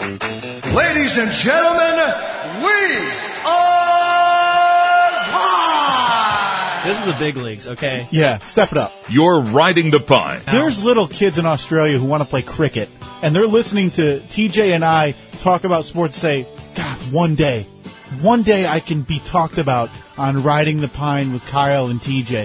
Ladies and gentlemen, we are live! This is the big leagues, okay? Yeah, step it up. You're riding the pine. There's little kids in Australia who want to play cricket, and they're listening to TJ and I talk about sports, say, God, one day I can be talked about on Riding the Pine with Kyle and TJ.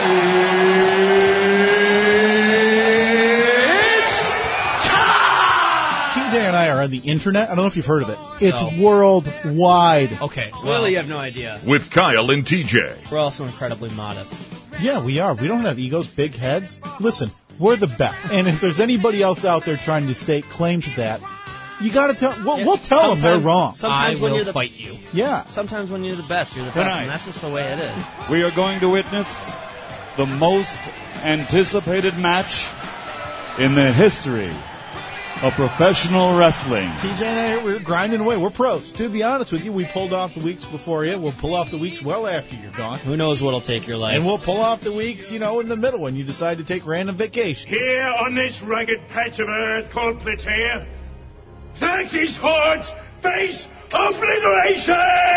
TJ and I are on the internet. I don't know if you've heard of it. It's worldwide. Okay, clearly you have no idea. With Kyle and TJ. We're also incredibly modest. Yeah, we are. We don't have egos, big heads. Listen, we're the best. And if there's anybody else out there trying to stake claim to that, you got to tell. We'll tell them they're wrong. Sometimes when you're fight you. Yeah. Sometimes when you're the best, you're the best, Tonight, and that's just the way it is. we are going to witness the most anticipated match in the history of professional wrestling. TJ and I, we're grinding away. We're pros. To be honest with you, we pulled off the weeks before you. We'll pull off the weeks well after you're gone. Who knows what'll take your life? And we'll pull off the weeks, in the middle when you decide to take random vacations. Here on this rugged patch of earth called Plataea, Xerxes' hordes face obliteration!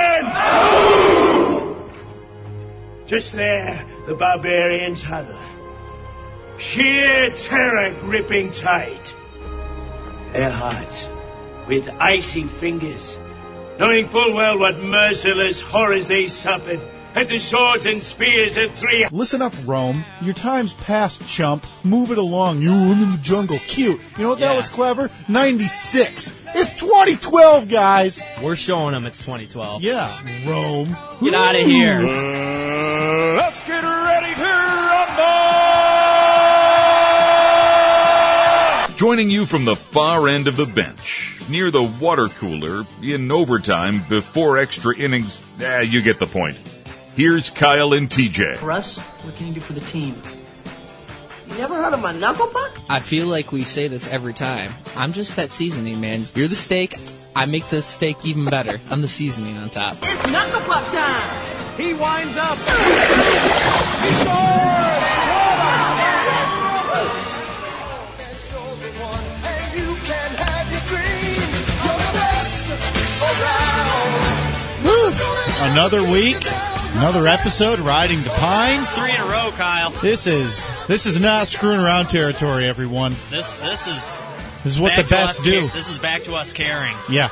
Just there, the barbarians hover. Sheer terror gripping tight. Their hearts with icy fingers, knowing full well what merciless horrors they suffered at the swords and spears of three. Listen up, Rome. Your time's past, chump. Move it along. You in the jungle. Cute. You know what that was clever? 96. It's 2012, guys. We're showing them it's 2012. Yeah, Rome. Get out of here. Let's get ready to rumble! Joining you from the far end of the bench, near the water cooler, in overtime, before extra innings. You get the point. Here's Kyle and TJ. Russ, what can you do for the team? You never heard of my knuckle puck? I feel like we say this every time. I'm just that seasoning, man. You're the steak. I make the steak even better. I'm the seasoning on top. It's knuckle puck time! He winds up. He scores! Another week, another episode, Riding the Pine. It's 3 in a row, Kyle. This is not screwing around territory, everyone. This is what the best do. This is back to us caring. Yeah.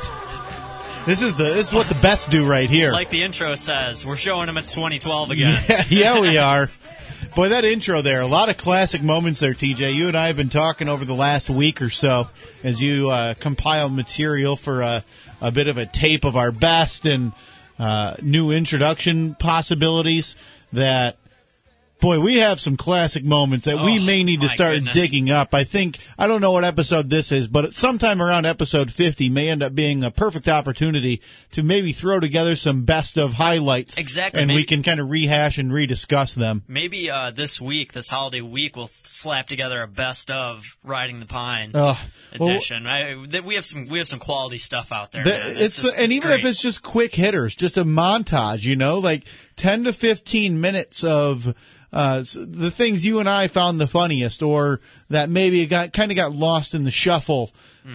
This is what the best do right here. Like the intro says, we're showing them it's 2012 again. Yeah, we are. Boy, that intro there, a lot of classic moments there, TJ. You and I have been talking over the last week or so as you compile material for a bit of a tape of our best and new introduction possibilities that, boy, we have some classic moments that we may need to start digging up. I don't know what episode this is, but sometime around episode 50 may end up being a perfect opportunity to maybe throw together some best of highlights. Exactly. And we can kind of rehash and rediscuss them. Maybe this holiday week, we'll slap together a best of Riding the Pine edition. We have some quality stuff out there. Man. It's even great. if it's just quick hitters, just a montage, like 10 to 15 minutes of the things you and I found the funniest, or that maybe got lost in the shuffle,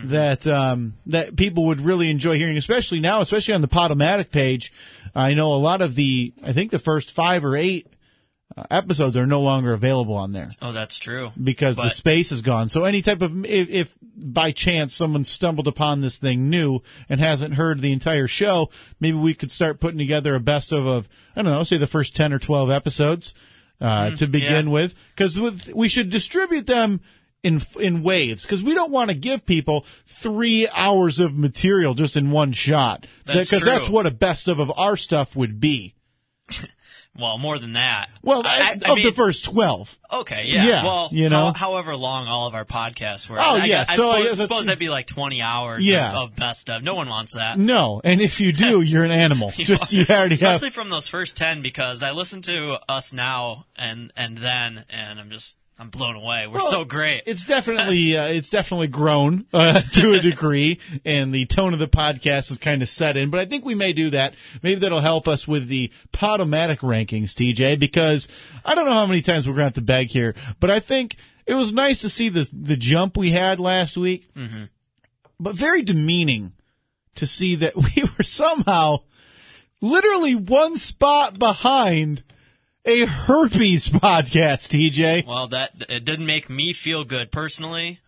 that people would really enjoy hearing, especially now, especially on the Podomatic page. I know a lot of I think the first 5 or 8 episodes are no longer available on there. Oh, that's true. Because the space is gone. So any type of, if by chance someone stumbled upon this thing new and hasn't heard the entire show, maybe we could start putting together a best of I don't know, say the first 10 or 12 episodes. To begin with, because we should distribute them in waves, because we don't want to give people 3 hours of material just in one shot. That's true. That's what a best of our stuff would be. Well, more than that. Well, the first 12. Okay, yeah. Well, however long all of our podcasts were. I suppose that'd be like 20 hours of best of. No one wants that. No, and if you do, you're an animal. Especially from those first 10, because I listen to us now and then, and I'm blown away. We're so great. It's definitely grown to a degree, and the tone of the podcast is kind of set in. But I think we may do that. Maybe that'll help us with the Podomatic rankings, TJ, because I don't know how many times we're going to have to beg here, but I think it was nice to see the jump we had last week. Mm-hmm. but very demeaning to see that we were somehow literally one spot behind a herpes podcast, TJ. Well, it didn't make me feel good personally.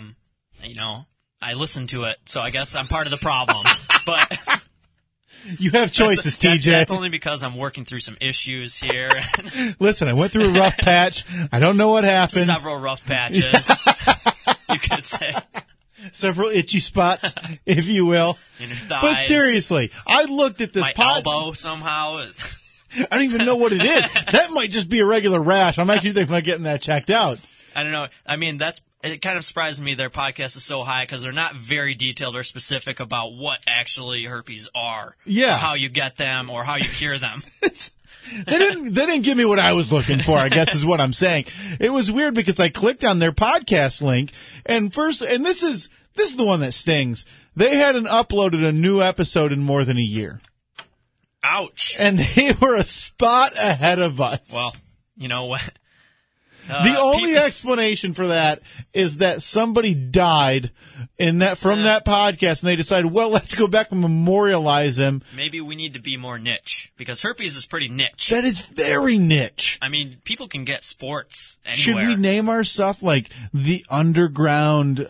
I listened to it, so I guess I'm part of the problem. But you have choices, TJ. That's only because I'm working through some issues here. Listen, I went through a rough patch. I don't know what happened. Several rough patches, you could say. Several itchy spots, if you will. But seriously, I looked at this my elbow somehow. I don't even know what it is. That might just be a regular rash. I'm actually thinking about getting that checked out. I don't know. I mean, it kind of surprised me their podcast is so high because they're not very detailed or specific about what actually herpes are. Yeah. Or how you get them or how you cure them. They didn't give me what I was looking for, I guess is what I'm saying. It was weird because I clicked on their podcast link and this is the one that stings. They hadn't uploaded a new episode in more than a year. Ouch. And they were a spot ahead of us. Well, you know what? The only explanation for that is that somebody died from that podcast, and they decided, well, let's go back and memorialize him. Maybe we need to be more niche, because herpes is pretty niche. That is very niche. I mean, people can get sports anywhere. Should we name our stuff like the underground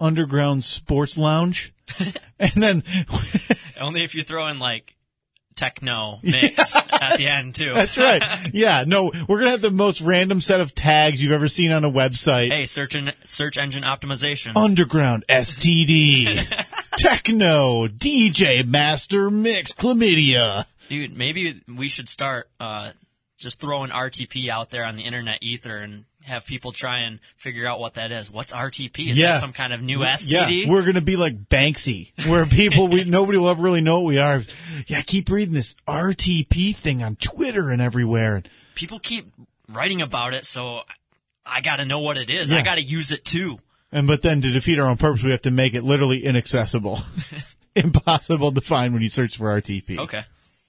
sports lounge? And then only if you throw in like techno mix at the end too. That's right. Yeah, no, we're gonna have the most random set of tags you've ever seen on a website. Hey, search engine optimization. Underground STD, techno, DJ, master mix, chlamydia. Dude, maybe we should start just throwing RTP out there on the internet ether and have people try and figure out what that is. What's RTP? Is that some kind of new STD? Yeah, we're going to be like Banksy, where nobody will ever really know what we are. Yeah, I keep reading this RTP thing on Twitter and everywhere. People keep writing about it, so I got to know what it is. Yeah. I got to use it too. But then to defeat our own purpose, we have to make it literally inaccessible. Impossible to find when you search for RTP. Okay.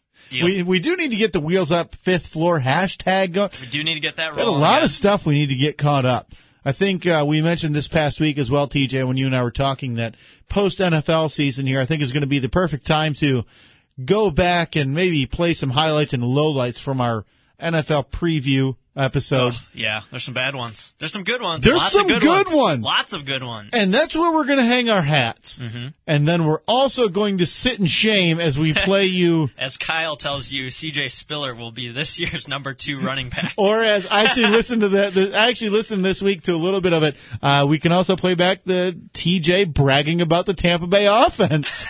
We do need to get the Wheels Up 5th Floor hashtag going. We do need to get that rolling. Got a lot of stuff we need to get caught up. I think we mentioned this past week as well, TJ, when you and I were talking, that post-NFL season here I think is going to be the perfect time to go back and maybe play some highlights and lowlights from our NFL preview episode. Oh, yeah, there's some bad ones. There's some good ones. There's some good ones. Lots of good ones. And that's where we're going to hang our hats. Mm-hmm. And then we're also going to sit in shame as we play you. As Kyle tells you, CJ Spiller will be this year's number 2 running back. Or as I actually listened to I actually listened this week to a little bit of it. We can also play back the TJ bragging about the Tampa Bay offense.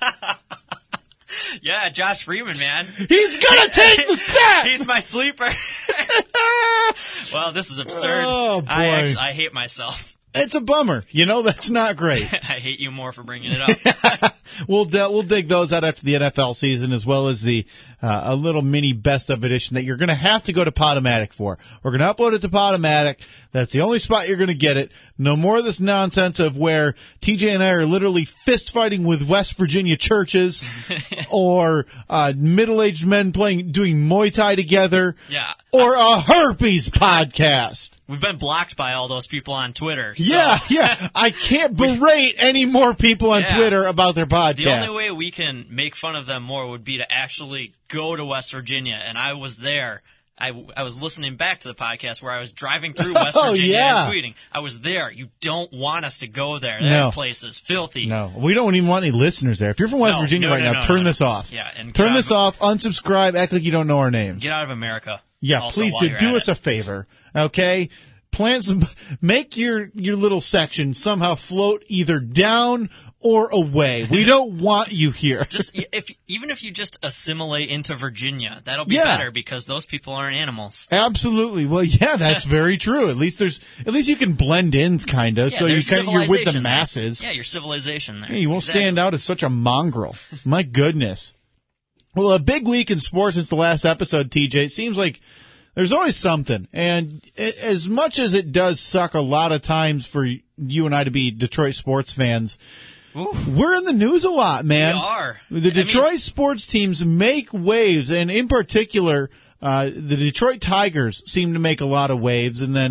Yeah, Josh Freeman, man. He's gonna take the step! He's my sleeper. Well, this is absurd. Oh, boy. I hate myself. It's a bummer. You know, that's not great. I hate you more for bringing it up. We'll dig those out after the NFL season, as well as the a little mini best of edition that you're going to have to go to Podomatic for. We're going to upload it to Podomatic. That's the only spot you're going to get it. No more of this nonsense of where TJ and I are literally fist fighting with West Virginia churches or middle-aged men doing Muay Thai together. Yeah. Or a herpes podcast. We've been blocked by all those people on Twitter. So. Yeah. I can't berate any more people on Twitter about their podcast. The only way we can make fun of them more would be to actually go to West Virginia. And I was there. I was listening back to the podcast where I was driving through West Virginia and tweeting. I was there. You don't want us to go there. That place is filthy. No, we don't even want any listeners there. If you're from West Virginia right now, turn this off. Yeah, and turn this off, unsubscribe, act like you don't know our names. Get out of America. Yeah, also, please do us a favor, okay? Make your little section somehow float either down or away. We don't want you here. Even if you just assimilate into Virginia, that'll be better because those people aren't animals. Absolutely. Well, yeah, that's very true. At least you can blend in kind of, so you're with the masses. Yeah, your civilization there. Yeah, you won't stand out as such a mongrel. My goodness. Well, a big week in sports since the last episode, TJ. It seems like there's always something. And as much as it does suck a lot of times for you and I to be Detroit sports fans, we're in the news a lot, man. We are. The Detroit sports teams make waves, and in particular, the Detroit Tigers seem to make a lot of waves. And then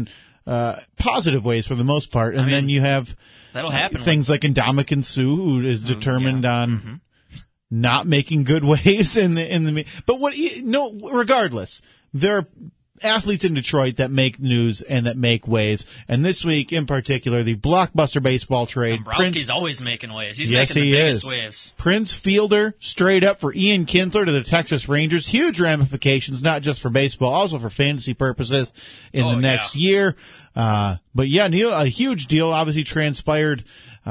positive ways for the most part. And then you have that'll happen things like Ndamukong Suh, who is determined on not making good waves in the. But regardless, there are athletes in Detroit that make news and that make waves. And this week in particular, the blockbuster baseball trade. Dombrowski's always making waves. He's making the biggest waves. Prince Fielder straight up for Ian Kinsler to the Texas Rangers. Huge ramifications, not just for baseball, also for fantasy purposes in the next year. But yeah, Neil, a huge deal obviously transpired,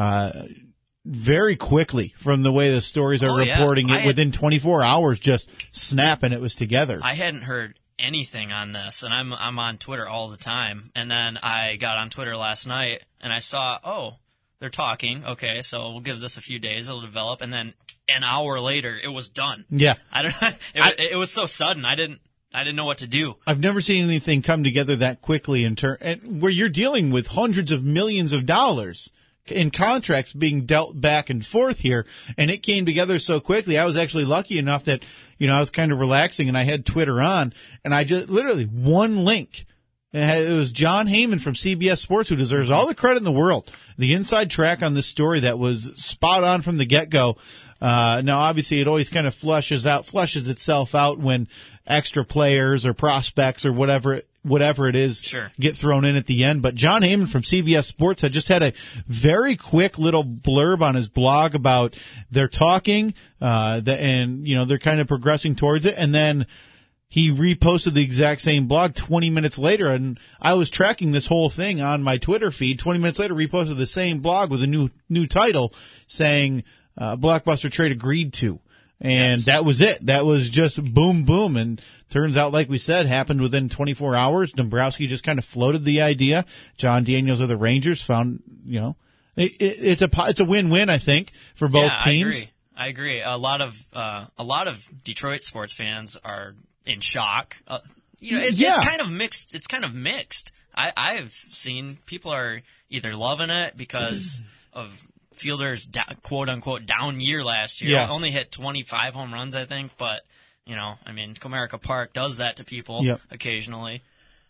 very quickly from the way the stories are reporting it. Within 24 hours, just snap, and it was together. I hadn't heard anything on this, and I'm on Twitter all the time, and then I got on Twitter last night and I saw, they're talking, okay, so we'll give this a few days, it'll develop, and then an hour later it was done. Yeah. It was so sudden, I didn't know what to do. I've never seen anything come together that quickly and where you're dealing with hundreds of millions of dollars in contracts being dealt back and forth here, and it came together so quickly. I was actually lucky enough that, I was kind of relaxing and I had Twitter on, and I just literally one link. It was John Heyman from CBS Sports, who deserves all the credit in the world. The inside track on this story that was spot on from the get-go. Now, obviously, it always kind of flushes itself out when extra players or prospects or whatever it is get thrown in at the end. But John Heyman from CBS Sports had just had a very quick little blurb on his blog about they're talking, and they're kind of progressing towards it. And then he reposted the exact same blog 20 minutes later, and I was tracking this whole thing on my Twitter feed. 20 minutes later, reposted the same blog with a new title saying, blockbuster trade agreed to. And that was it. That was just boom, boom. And turns out, like we said, happened within 24 hours. Dombrowski just kind of floated the idea. John Daniels of the Rangers found, it's a win-win, I think, for both teams. I agree. A lot of Detroit sports fans are in shock. It's kind of mixed. It's kind of mixed. I've seen people are either loving it because of Fielder's quote-unquote down year last year. Only hit 25 home runs, I think, but, Comerica Park does that to people occasionally.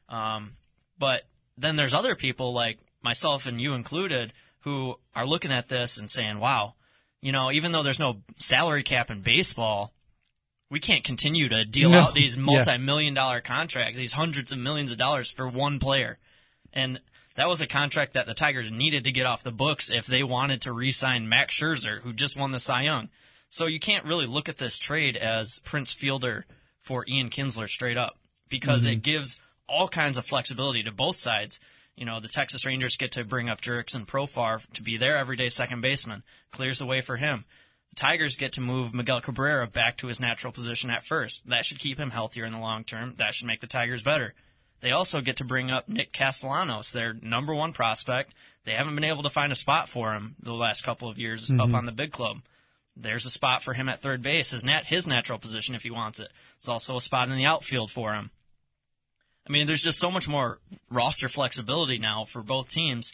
But then there's other people, like myself and you included, who are looking at this and saying, wow, even though there's no salary cap in baseball, we can't continue to deal out these multi-million-dollar contracts, these hundreds of millions of dollars for one player. And that was a contract that the Tigers needed to get off the books if they wanted to re-sign Max Scherzer, who just won the Cy Young. So you can't really look at this trade as Prince Fielder for Ian Kinsler straight up, because it gives all kinds of flexibility to both sides. The Texas Rangers get to bring up Jurickson Profar to be their everyday second baseman. Clears the way for him. The Tigers get to move Miguel Cabrera back to his natural position at first. That should keep him healthier in the long term. That should make the Tigers better. They also get to bring up Nick Castellanos, their number one prospect. They haven't been able to find a spot for him the last couple of years up on the big club. There's a spot for him at third base, his natural position if he wants it. There's also a spot in the outfield for him. There's just so much more roster flexibility now for both teams.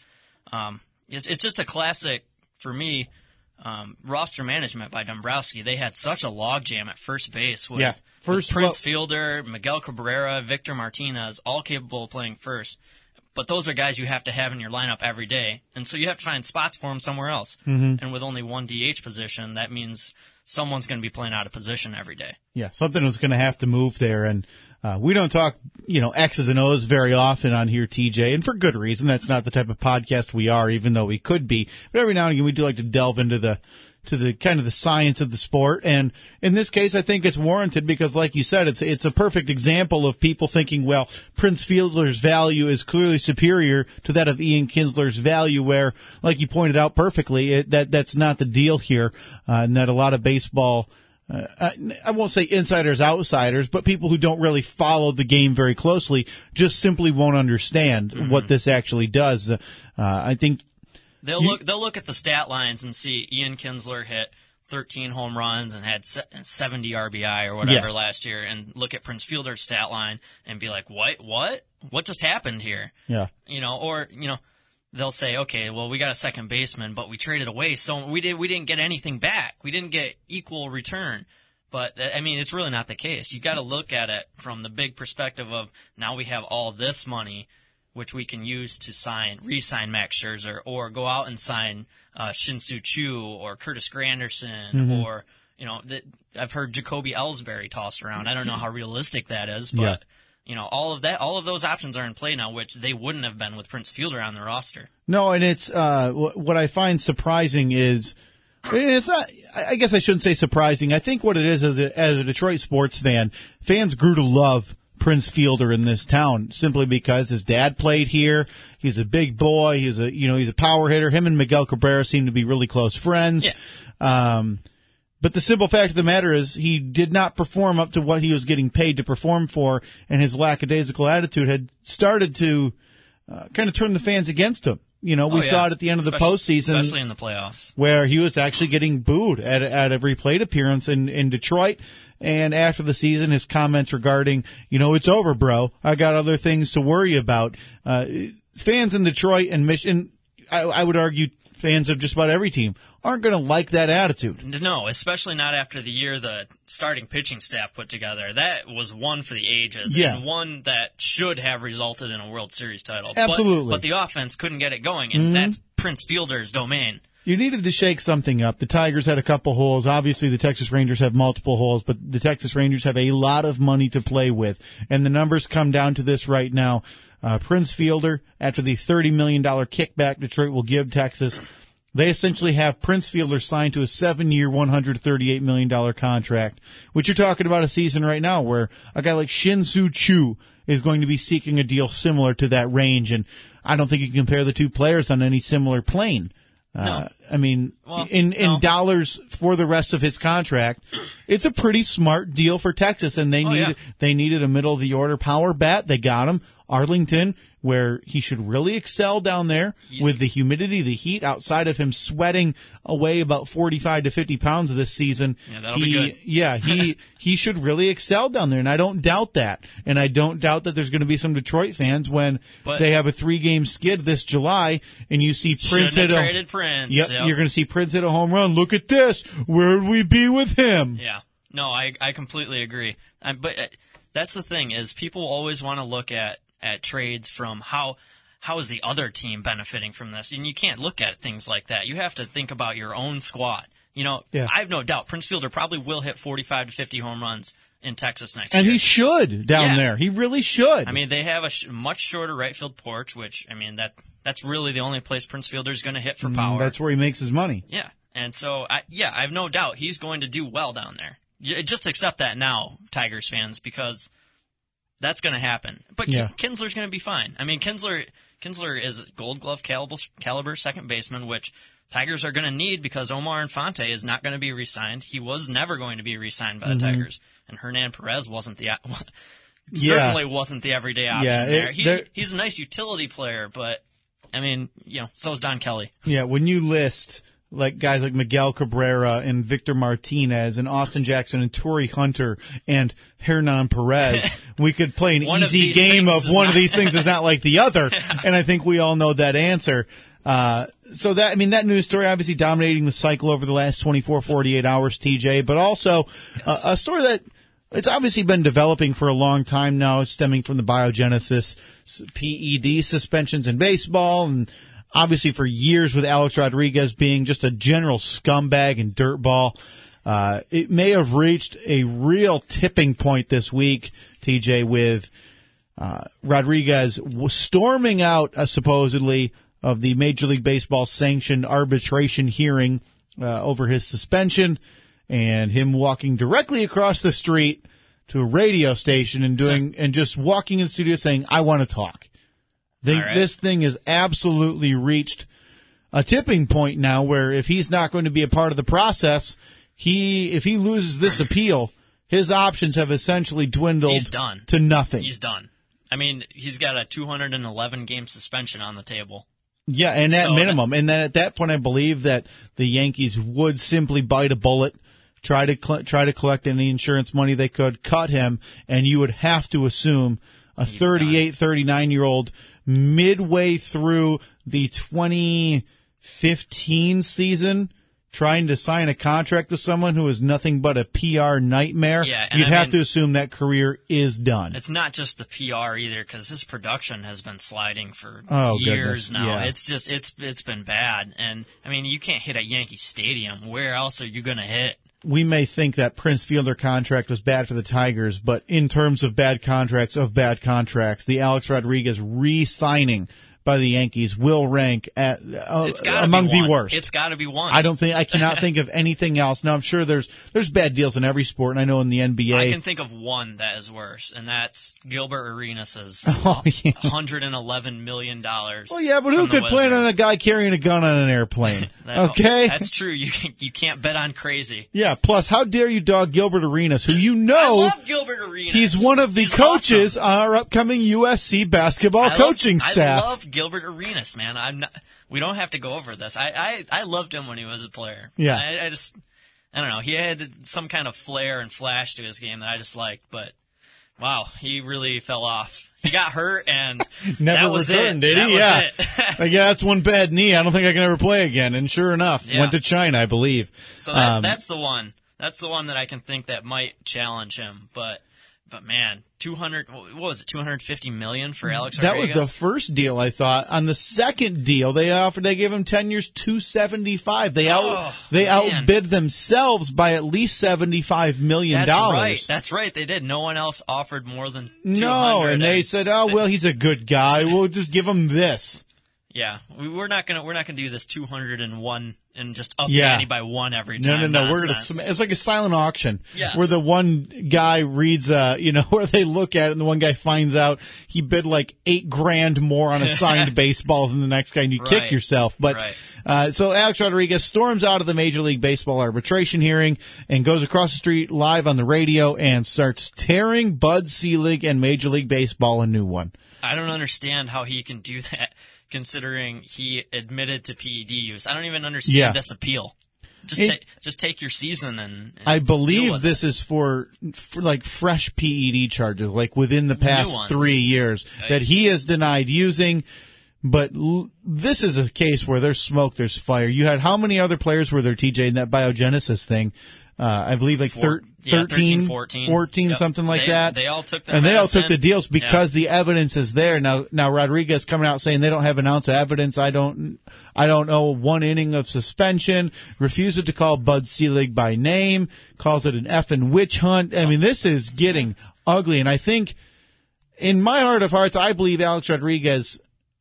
It's just a classic, for me, roster management by Dombrowski. They had such a logjam at first base with Prince Fielder, Miguel Cabrera, Victor Martinez, all capable of playing first. But those are guys you have to have in your lineup every day. And so you have to find spots for them somewhere else. And with only one DH position, that means someone's going to be playing out of position every day. Yeah, something was going to have to move there. And we don't talk, X's and O's very often on here, TJ, and for good reason. That's not the type of podcast we are, even though we could be. But every now and again, we do like to delve into the kind of the science of the sport. And in this case, I think it's warranted because, like you said, it's a perfect example of people thinking, well, Prince Fielder's value is clearly superior to that of Ian Kinsler's value, where, like you pointed out perfectly, that's not the deal here, and that a lot of baseball, I won't say insiders, outsiders, but people who don't really follow the game very closely just simply won't understand what this actually does. I think They'll look at the stat lines and see Ian Kinsler hit 13 home runs and had 70 RBI or whatever last year, and look at Prince Fielder's stat line and be like, what just happened here? Yeah. They'll say, okay, well, we got a second baseman, but we traded away, so we didn't get anything back. We didn't get equal return. But, it's really not the case. You got to look at it from the big perspective of now we have all this money. which we can use to re-sign Max Scherzer, or go out and sign Shin-Soo Choo or Curtis Granderson, or I've heard Jacoby Ellsbury tossed around. I don't know how realistic that is, but all of those options are in play now, which they wouldn't have been with Prince Fielder on the roster. No, and it's what I find surprising is. It's not. I guess I shouldn't say surprising. I think what it is as a Detroit sports fan, fans grew to love Prince Fielder in this town simply because his dad played here. He's a big boy. He's a power hitter. Him and Miguel Cabrera seem to be really close friends. Yeah. But the simple fact of the matter is he did not perform up to what he was getting paid to perform for, and his lackadaisical attitude had started to kind of turn the fans against him. We saw it at the end of the postseason. Especially in the playoffs. Where he was actually getting booed at every plate appearance in Detroit. And after the season, his comments regarding, it's over, bro. I got other things to worry about. Fans in Detroit and Michigan, I would argue fans of just about every team, aren't going to like that attitude. No, especially not after the year the starting pitching staff put together. That was one for the ages, and one that should have resulted in a World Series title. Absolutely. But the offense couldn't get it going, and that's Prince Fielder's domain. You needed to shake something up. The Tigers had a couple holes. Obviously, the Texas Rangers have multiple holes, but the Texas Rangers have a lot of money to play with, and the numbers come down to this right now. Prince Fielder, after the $30 million kickback Detroit will give Texas, they essentially have Prince Fielder signed to a 7-year, $138 million contract, which you're talking about a season right now where a guy like Shin-Soo Choo is going to be seeking a deal similar to that range, and I don't think you can compare the two players on any similar plane. No. I mean, in dollars for the rest of his contract, it's a pretty smart deal for Texas, and they needed a middle of the order power bat. They got him. Arlington, where he should really excel down there with the humidity, the heat, outside of him sweating away about 45 to 50 pounds this season. Yeah, that'll be good. Yeah, he should really excel down there, and I don't doubt that. And I don't doubt that there's going to be some Detroit fans when they have a 3-game skid this July, and you see Prince traded Prince. Yep, you're going to see Prince hit a home run. Look at this. Where would we be with him? Yeah. No, I completely agree. But that's the thing is people always want to look at trades from how is the other team benefiting from this, and you can't look at things like that. You have to think about your own squad. I have no doubt Prince Fielder probably will hit 45 to 50 home runs in Texas next year. And he should down there. He really should. I mean, they have a much shorter right field porch, which, I mean, that's really the only place Prince Fielder is going to hit for power. That's where he makes his money. Yeah. And so, I have no doubt he's going to do well down there. Just accept that now, Tigers fans, because that's going to happen. But Kinsler's going to be fine. I mean, Kinsler is Gold Glove caliber second baseman, which Tigers are going to need because Omar Infante is not going to be re-signed. He was never going to be re-signed by the Tigers, and Hernan Perez wasn't certainly wasn't the everyday option there. He's a nice utility player, but I mean, so is Don Kelly. Yeah, when you list like guys like Miguel Cabrera and Victor Martinez and Austin Jackson and Torrey Hunter and Hernan Perez, we could play an easy game of one of these things is not like the other, and I think we all know that answer. So that news story obviously dominating the cycle over the last 24, 48 hours, TJ, but also a story that it's obviously been developing for a long time now, stemming from the biogenesis PED suspensions in baseball, and obviously for years with Alex Rodriguez being just a general scumbag and dirtball. It may have reached a real tipping point this week, TJ, with Rodriguez storming out, supposedly, of the Major League Baseball sanctioned arbitration hearing over his suspension, and him walking directly across the street to a radio station and just walking in the studio saying, "I want to talk." This thing has absolutely reached a tipping point now where if he's not going to be a part of the process, if he loses this appeal, his options have essentially dwindled to nothing. He's done. I mean, he's got a 211-game suspension on the table. Yeah, and at minimum. And then at that point, I believe that the Yankees would simply bite a bullet, try to collect any insurance money they could, cut him, and you would have to assume a 38, 39-year-old midway through the 2015 season trying to sign a contract with someone who is nothing but a PR nightmare, you'd have to assume that career is done. It's not just the PR either, because his production has been sliding for years now. Yeah. It's just it's been bad, and I mean, you can't hit at Yankee Stadium. Where else are you going to hit? We may think that Prince Fielder contract was bad for the Tigers, but in terms of bad contracts, the Alex Rodriguez re-signing by the Yankees will rank at among the worst. It's got to be one. I cannot think of anything else. Now I'm sure there's bad deals in every sport, and I know in the NBA I can think of one that is worse, and that's Gilbert Arenas' $111 million. Well, yeah, but who could plan on a guy carrying a gun on an airplane? Okay, that's true. You can't bet on crazy. Yeah. Plus, how dare you dog Gilbert Arenas, who I love Gilbert Arenas. He's one of the coaches on our upcoming USC basketball coaching staff. I love Gilbert Arenas, man. We don't have to go over this. I loved him when he was a player. Yeah. I don't know. He had some kind of flair and flash to his game that I just liked, but wow, he really fell off. He got hurt and never returned, did he? Yeah. Like, that's one bad knee. I don't think I can ever play again. And sure enough, went to China, I believe. So that's the one. That's the one that I can think that might challenge him, but man, $250 million for Alex Rodriguez? That was the first deal, I thought. On the second deal, they gave him 10 years, $275. They outbid themselves by at least $75 million. That's right. They did. No one else offered more than $200. No, and they said, he's a good guy. We'll just give him this. Yeah, we're not gonna do this 201 and just up the ante by one every time. No. Nonsense. It's like a silent auction, yes, where the one guy reads, where they look at it, and the one guy finds out he bid like $8,000 more on a signed baseball than the next guy, and you kick yourself. But so Alex Rodriguez storms out of the Major League Baseball arbitration hearing and goes across the street live on the radio and starts tearing Bud Selig and Major League Baseball a new one. I don't understand how he can do that, considering he admitted to PED use. I don't even understand this appeal. Just take your season and I believe deal this is for like fresh PED charges, like within the past 3 years that he has denied using. But this is a case where there's smoke, there's fire. You had how many other players were there, TJ, in that Biogenesis thing? I believe like 13, 14, something like that. They all took they all took the deals because the evidence is there. Now Rodriguez coming out saying they don't have an ounce of evidence. I don't know, 1 inning of suspension, refuses to call Bud Selig by name, calls it an effing witch hunt. I mean, this is getting ugly. And I think in my heart of hearts, I believe Alex Rodriguez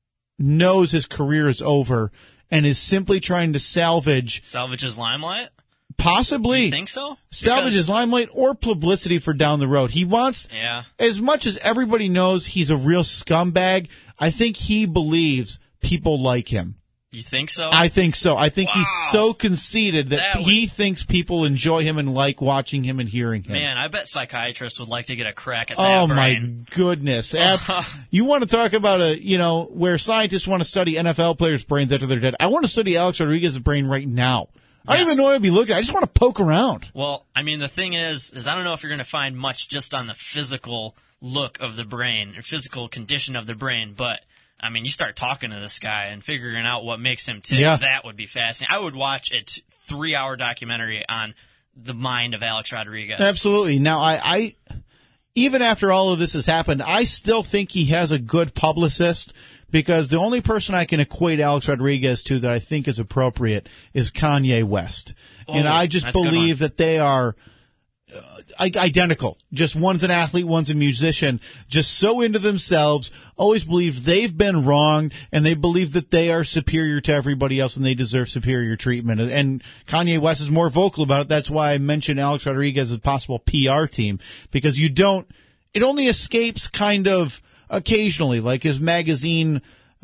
knows his career is over and is simply trying to salvage his limelight. Possibly. You think so? Salvage his limelight or publicity for down the road. He wants, as much as everybody knows he's a real scumbag, I think he believes people like him. You think so? I think so. I think he's so conceited that he thinks people enjoy him and like watching him and hearing him. Man, I bet psychiatrists would like to get a crack at that brain. My goodness. You want to talk about where scientists want to study NFL players' brains after they're dead. I want to study Alex Rodriguez's brain right now. I don't even know what I'd be looking at. I just want to poke around. Well, I mean, the thing is I don't know if you're going to find much just on the physical look of the brain or physical condition of the brain, but, I mean, you start talking to this guy and figuring out what makes him tick. Yeah. That would be fascinating. I would watch a 3-hour documentary on the mind of Alex Rodriguez. Absolutely. Now, I even after all of this has happened, I still think he has a good publicist. Because the only person I can equate Alex Rodriguez to that I think is appropriate is Kanye West. And I just believe that they are identical. Just one's an athlete, one's a musician. Just so into themselves, always believe they've been wronged, and they believe that they are superior to everybody else and they deserve superior treatment. And Kanye West is more vocal about it. That's why I mentioned Alex Rodriguez's possible PR team. Because it only escapes kind of occasionally, like his magazine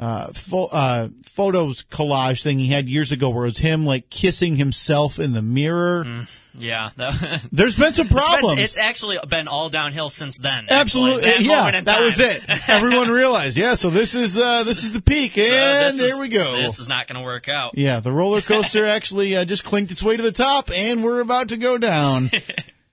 photos collage thing he had years ago where it was him like kissing himself in the mirror. There's been some problems. It's actually been all downhill since then. Absolutely. That was it. Everyone realized, so this is the peak, and there we go. This is not going to work out. Yeah, the roller coaster actually just clinked its way to the top, and we're about to go down.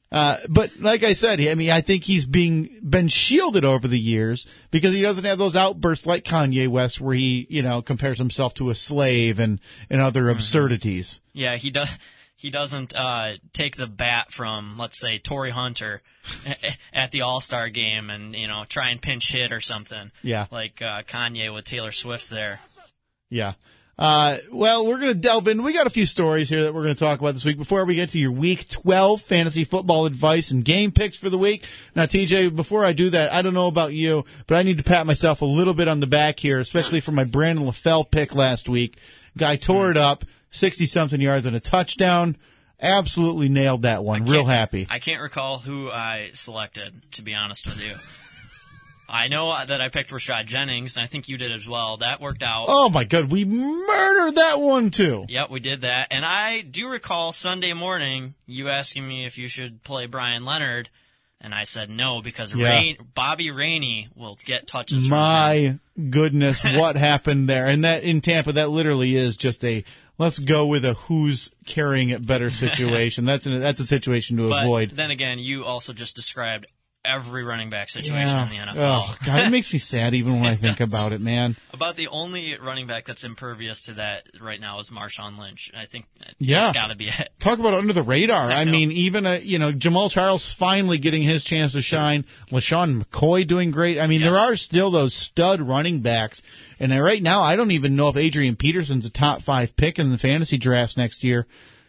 But like I said, I think he's been shielded over the years because he doesn't have those outbursts like Kanye West where he, compares himself to a slave and other absurdities. Yeah, he does. He doesn't take the bat from, let's say, Torrey Hunter at the All-Star game and, try and pinch hit or something. Yeah. Like Kanye with Taylor Swift there. Yeah. Well, we're going to delve in. We got a few stories here that we're going to talk about this week before we get to your Week 12 fantasy football advice and game picks for the week. Now, TJ, before I do that, I don't know about you, but I need to pat myself a little bit on the back here, especially for my Brandon LaFell pick last week. Guy tore it up, 60-something yards and a touchdown. Absolutely nailed that one. Real happy. I can't recall who I selected, to be honest with you. I know that I picked Rashad Jennings, and I think you did as well. That worked out. Oh, my God. We murdered that one, too. Yep, we did that. And I do recall Sunday morning you asking me if you should play Brian Leonard, and I said no because Bobby Rainey will get touches from him. My goodness, what happened there? And that in Tampa, that literally is just a let's go with a who's carrying it better situation. That's a situation to avoid. But then again, you also just described every running back situation in the NFL. Oh, God, it makes me sad even when I think about it, man. About the only running back that's impervious to that right now is Marshawn Lynch. I think that's got to be it. Talk about under the radar. I mean, even Jamal Charles finally getting his chance to shine. LaShawn McCoy doing great. I mean, there are still those stud running backs. And right now, I don't even know if Adrian Peterson's a top 5 pick in the fantasy drafts next year.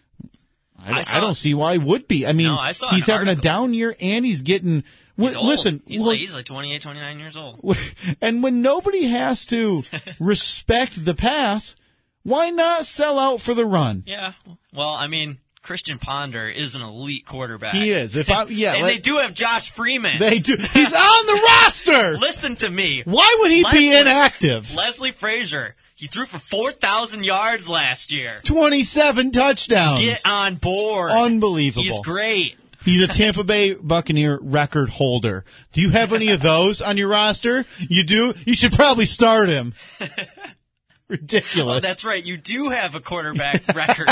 I don't see why he would be. I mean, he's having a down year and he's getting... He's old. Listen, he's like 28, 29 years old. And when nobody has to respect the pass, why not sell out for the run? Yeah. Well, I mean, Christian Ponder is an elite quarterback. He is. And they do have Josh Freeman. They do. He's on the roster. Listen to me. Why would he be inactive? Leslie Frazier. He threw for 4,000 yards last year. 27 touchdowns. Get on board. Unbelievable. He's great. He's a Tampa Bay Buccaneer record holder. Do you have any of those on your roster? You do? You should probably start him. Ridiculous. Oh, that's right. You do have a quarterback record.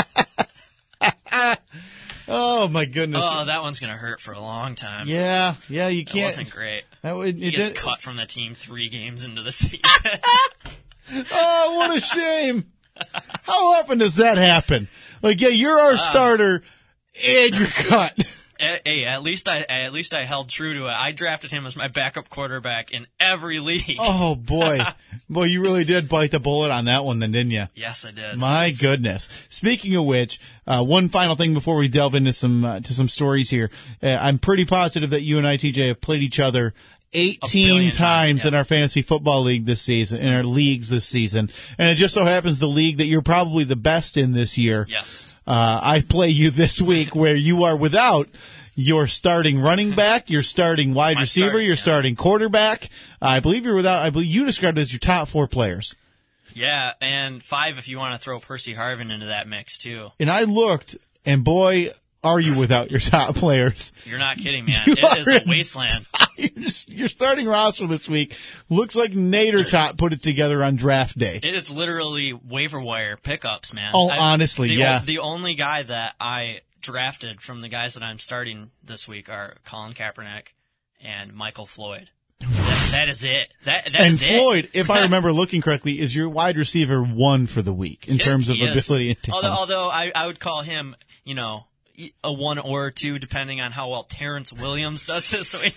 Oh, my goodness. Oh, that one's going to hurt for a long time. Yeah, you can't. It wasn't great. He gets cut from the team 3 games into the season. Oh, what a shame. How often does that happen? Like, you're our starter, and you're cut. Hey, at least I held true to it. I drafted him as my backup quarterback in every league. Oh, boy. Boy, you really did bite the bullet on that one then, didn't you? Yes, I did. My goodness. Speaking of which, one final thing before we delve into some stories here. I'm pretty positive that you and I, TJ, have played each other 18 times in our fantasy football league this season, in our leagues this season. And it just so happens the league that you're probably the best in this year. Yes. I play you this week where you are without your starting running back, your starting wide receiver, your starting quarterback. I believe you described it as your top 4 players. Yeah, and 5 if you want to throw Percy Harvin into that mix too. And I looked, and boy, are you without your top players. You're not kidding, man. It is a wasteland. Your starting roster this week looks like Nader Tot put it together on draft day. It is literally waiver wire pickups, man. Oh, honestly, The only guy that I drafted from the guys that I'm starting this week are Colin Kaepernick and Michael Floyd. That is it. That is Floyd, it. if I remember looking correctly, is your wide receiver 1 for the week in terms of ability and talent. Although I would call him, a 1 or a 2, depending on how well Terrence Williams does this week.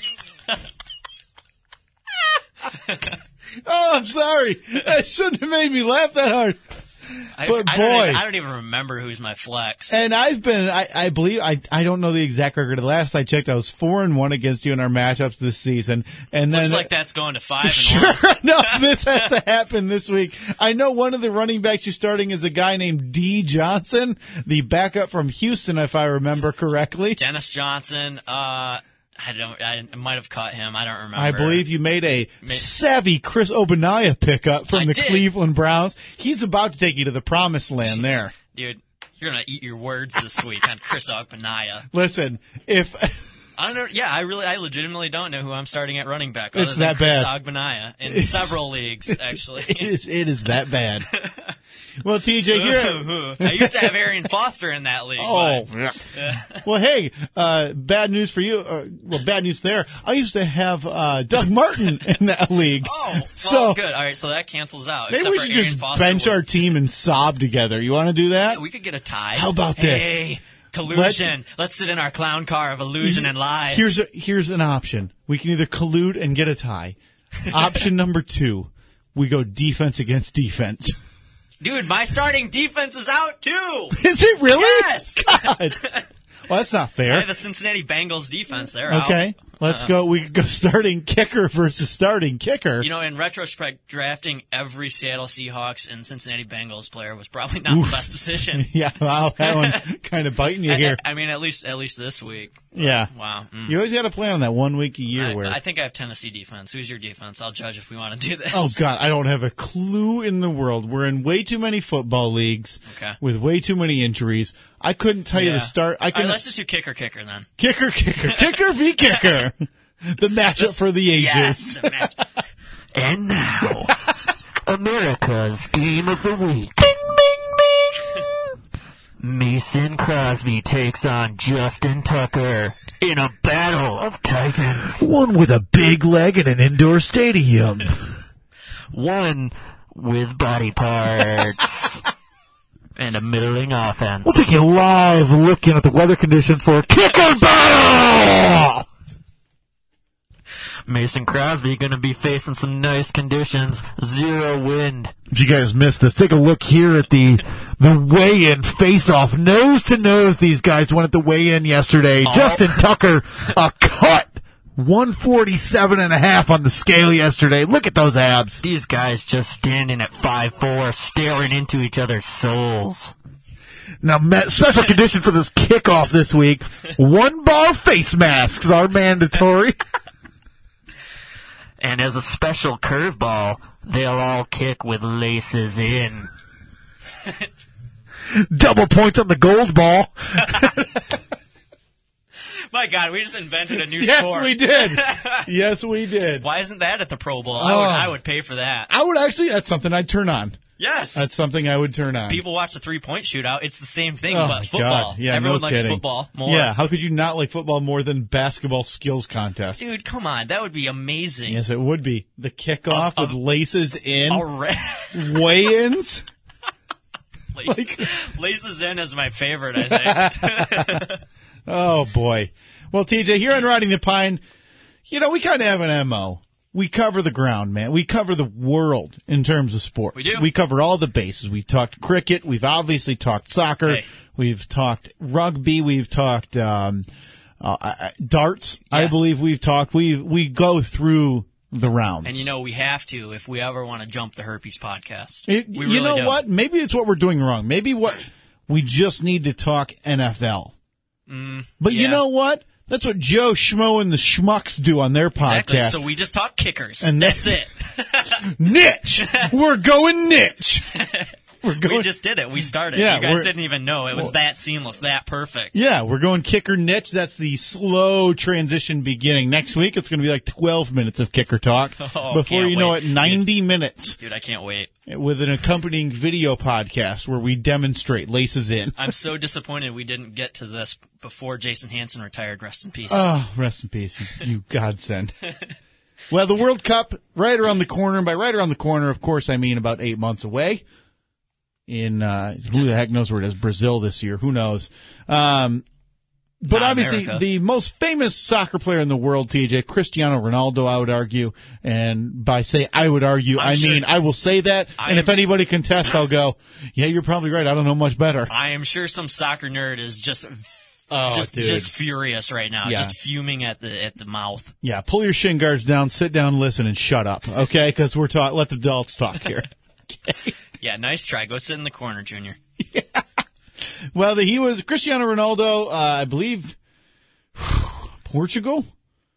Oh, I'm sorry. That shouldn't have made me laugh that hard. But I don't even remember who's my flex. And I've been, I believe, I don't know the exact record. The last I checked, I was 4-1 against you in our matchups this season. And Looks then, like that's going to 5-1. Sure, no, this has to happen this week. I know one of the running backs you're starting is a guy named D. Johnson, the backup from Houston, if I remember correctly. Dennis Johnson, I might have caught him. I don't remember. I believe you made a savvy Chris Ogbonnaya pickup from the Cleveland Browns. He's about to take you to the promised land there. Dude, you're going to eat your words this week on Chris Ogbonnaya. Listen, I legitimately don't know who I'm starting at running back. It's that bad. Chris Ogbonnaya in several leagues, actually. It is that bad. Well, TJ, here. I used to have Arian Foster in that league. Oh, but, yeah. Well, hey, bad news for you. Bad news there. I used to have Doug Martin in that league. Oh, well, so good. All right, so that cancels out. maybe we should just bench our team and sob together. You want to do that? Yeah, we could get a tie. How about this? Hey, collusion. Let's sit in our clown car of illusion and lies. Here's an option. We can either collude and get a tie. Option number 2, we go defense against defense. Dude, my starting defense is out too. Is it really? Yes. God. Well, that's not fair. I have the Cincinnati Bengals defense. They're out. Okay, let's go. We could go starting kicker versus starting kicker. You know, in retrospect, drafting every Seattle Seahawks and Cincinnati Bengals player was probably not the best decision. Yeah, wow, that one kind of biting you here. I mean, at least this week. Yeah. Wow. You always got to plan on that 1 week a year. I think I have Tennessee defense. Who's your defense? I'll judge if we want to do this. Oh, God, I don't have a clue in the world. We're in way too many football leagues with way too many injuries. I couldn't tell you the start. All right, let's just do kicker then. Kicker v. kicker. The matchup for the ages. Yes. And now, America's Game of the Week. Bing, bing, bing. Mason Crosby takes on Justin Tucker in a battle of titans. One with a big leg in an indoor stadium. One with body parts. And a middling offense. We'll take you live looking at the weather conditions for kicker battle! Mason Crosby going to be facing some nice conditions. 0 wind. If you guys missed this, take a look here at the weigh-in face-off. Nose to nose, these guys went at the weigh-in yesterday. Oh. Justin Tucker, a cut. 147.5 on the scale yesterday. Look at those abs. These guys just standing at 5'4", staring into each other's souls. Now, special condition for this kickoff this week, 1-bar face masks are mandatory. And as a special curveball, they'll all kick with laces in. Double point on the gold ball. My God, we just invented a new Yes, sport. we did. Yes, we did. Why isn't that at the Pro Bowl? Oh. I would pay for that. I would actually, that's something I'd turn on. Yes. That's something I would turn on. People watch the 3-point shootout. It's the same thing, Oh, but my football. God. Yeah, Everyone no likes kidding. football more. Yeah, how could you not like football more than basketball skills contest? Dude, come on. That would be amazing. Yes, it would be. The kickoff with laces in. Already. Weigh-ins. Laces in is my favorite, I think. Oh, boy. Well, TJ, here on Riding the Pine, you know, we kind of have an MO. We cover the ground, man. We cover the world in terms of sports. We do. We cover all the bases. We've talked cricket. We've obviously talked soccer. Hey. We've talked rugby. We've talked darts. Yeah. I believe we've talked. We go through the rounds. And you know, we have to if we ever want to jump the herpes podcast. You really know do. what? Maybe it's what we're doing wrong. Maybe we just need to talk NFL. But you know what? That's what Joe Schmo and the Schmucks do on their podcast. Exactly. So we just talk kickers. And that's it. Niche. We're going niche. We just did it. We started. Yeah, you guys didn't even know. It was that seamless, that perfect. Yeah, we're going kicker niche. That's the slow transition beginning. Next week, it's going to be like 12 minutes of kicker talk. Oh, Before can't you know wait. it, 90 minutes. Dude, I can't wait. With an accompanying video podcast where we demonstrate laces in. I'm so disappointed we didn't get to this before Jason Hansen retired. Rest in peace. Oh, rest in peace, you godsend. Well, the World Cup, right around the corner. And by right around the corner, of course, I mean about 8 months away. In, who the heck knows where it is, Brazil this year. Who knows? But obviously, America. the most famous soccer player in the world, TJ, Cristiano Ronaldo, I would argue. And by say I would argue, I mean I will say that. And if anybody contests, I'll go, yeah, you're probably right. I don't know much better. I am sure some soccer nerd is just furious right now, Yeah. just fuming at the mouth. Yeah, pull your shin guards down, sit down, listen, and shut up, okay? Because we're let the adults talk here. Okay. Yeah, nice try. Go sit in the corner, Junior. Well, he was Cristiano Ronaldo, I believe, Portugal?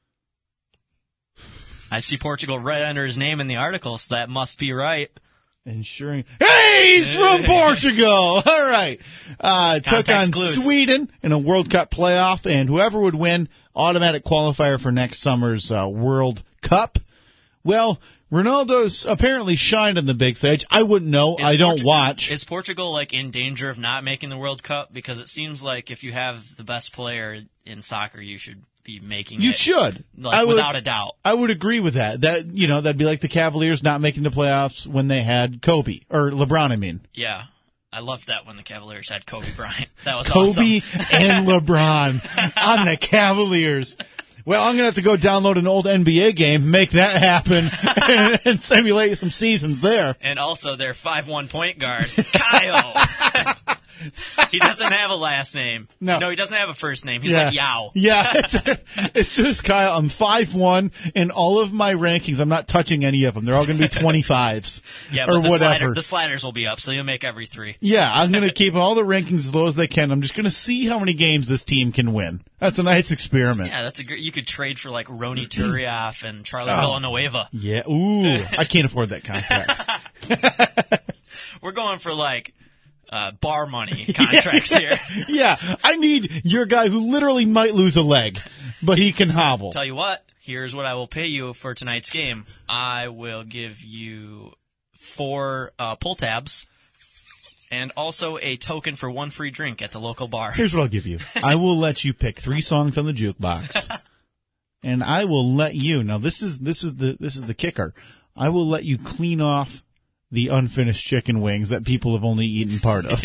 I see Portugal right under his name in the article, so that must be right. Ensuring. Hey, he's from Portugal! All right. Took on clues. Sweden in a World Cup playoff, and whoever would win, automatic qualifier for next summer's World Cup, Well, Ronaldo's apparently shined on the big stage. I wouldn't know. I don't watch. Is Portugal like in danger of not making the World Cup? Because it seems like if you have the best player in soccer, you should be making You it. should. Like, without a doubt. I would agree with that. That'd be like the Cavaliers not making the playoffs when they had Kobe. Or LeBron, I mean. Yeah. I loved that when the Cavaliers had Kobe Bryant. That was Kobe awesome. and LeBron on the Cavaliers. Well, I'm going to have to go download an old NBA game, make that happen, and simulate some seasons there. And also their 5'1" point guard, Kyle. He doesn't have a last name. No, he doesn't have a first name. He's like Yao. Yeah, it's just Kyle. I'm 5'1", and all of my rankings, I'm not touching any of them. They're all going to be 25s yeah, or but whatever. The sliders will be up, so you'll make every 3. Yeah, I'm going to keep all the rankings as low as they can. I'm just going to see how many games this team can win. That's a nice experiment. Yeah, that's a great. You could trade for like Rony Turioff and Charlie Villanueva. Yeah, ooh, I can't afford that contract. We're going for like bar money contracts here. Yeah, I need your guy who literally might lose a leg, but he can hobble. Tell you what, here's what I will pay you for tonight's game. I will give you 4 pull tabs. And also a token for 1 free drink at the local bar. Here's what I'll give you. I will let you pick 3 songs on the jukebox, and I will let you. Now this is the kicker. I will let you clean off the unfinished chicken wings that people have only eaten part of.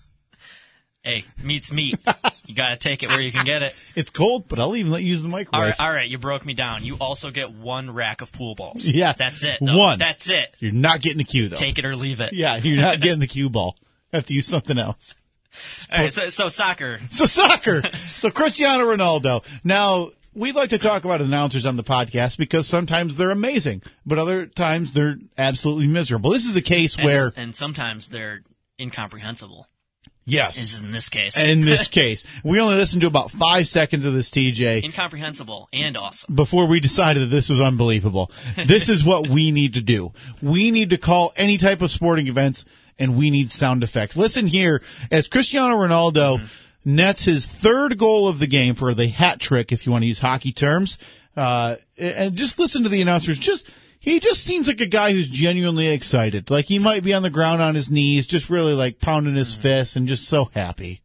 Hey, meat's meat. You got to take it where you can get it. It's cold, but I'll even let you use the microwave. All right, you broke me down. You also get 1 rack of pool balls. Yeah, that's it. Though. 1. That's it. You're not getting the cue though. Take it or leave it. Yeah, you're not getting the cue ball. Have to use something else. All right, so soccer. So soccer. So Cristiano Ronaldo. Now, we'd like to talk about announcers on the podcast because sometimes they're amazing, but other times they're absolutely miserable. This is the case where... And sometimes they're incomprehensible. Yes. This is in this case. In this case. We only listened to about 5 seconds of this, TJ. Incomprehensible and awesome. Before we decided that this was unbelievable. This is what we need to do. We need to call any type of sporting events, and we need sound effects. Listen here, as Cristiano Ronaldo nets his 3rd goal of the game for the hat trick, if you want to use hockey terms, and just listen to the announcers. He just seems like a guy who's genuinely excited. Like he might be on the ground on his knees, just really like pounding his fists and just so happy.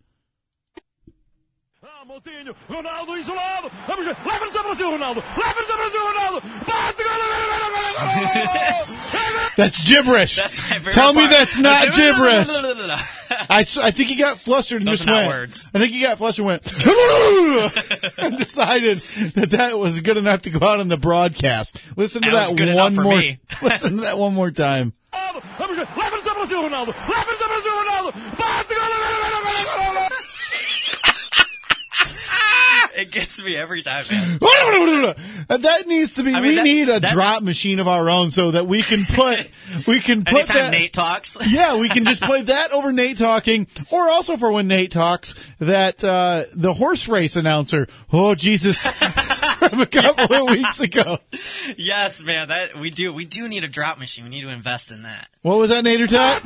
Ronaldo isolado. Leva-nos ao Brasil, Ronaldo. Leva-nos ao Brasil, Ronaldo. That's gibberish. That's my favorite Tell me part. that's not gibberish. No. I think he got flustered and Those just are not went. words. I think he got flustered and went. And decided that was good enough to go out on the broadcast. Listen to that one more. Listen to that one more time. Leva-nos ao Brasil, Ronaldo. Leva-nos ao Brasil, Ronaldo. It gets me every time, man. That needs to be. We need a drop machine of our own so that we can put. Anytime that, Nate talks. Yeah, we can just play that over Nate talking, or also for when Nate talks, that the horse race announcer. Oh Jesus! From a couple of weeks ago. Yes, man. That we do. We do need a drop machine. We need to invest in that. What was that, Nader Tot?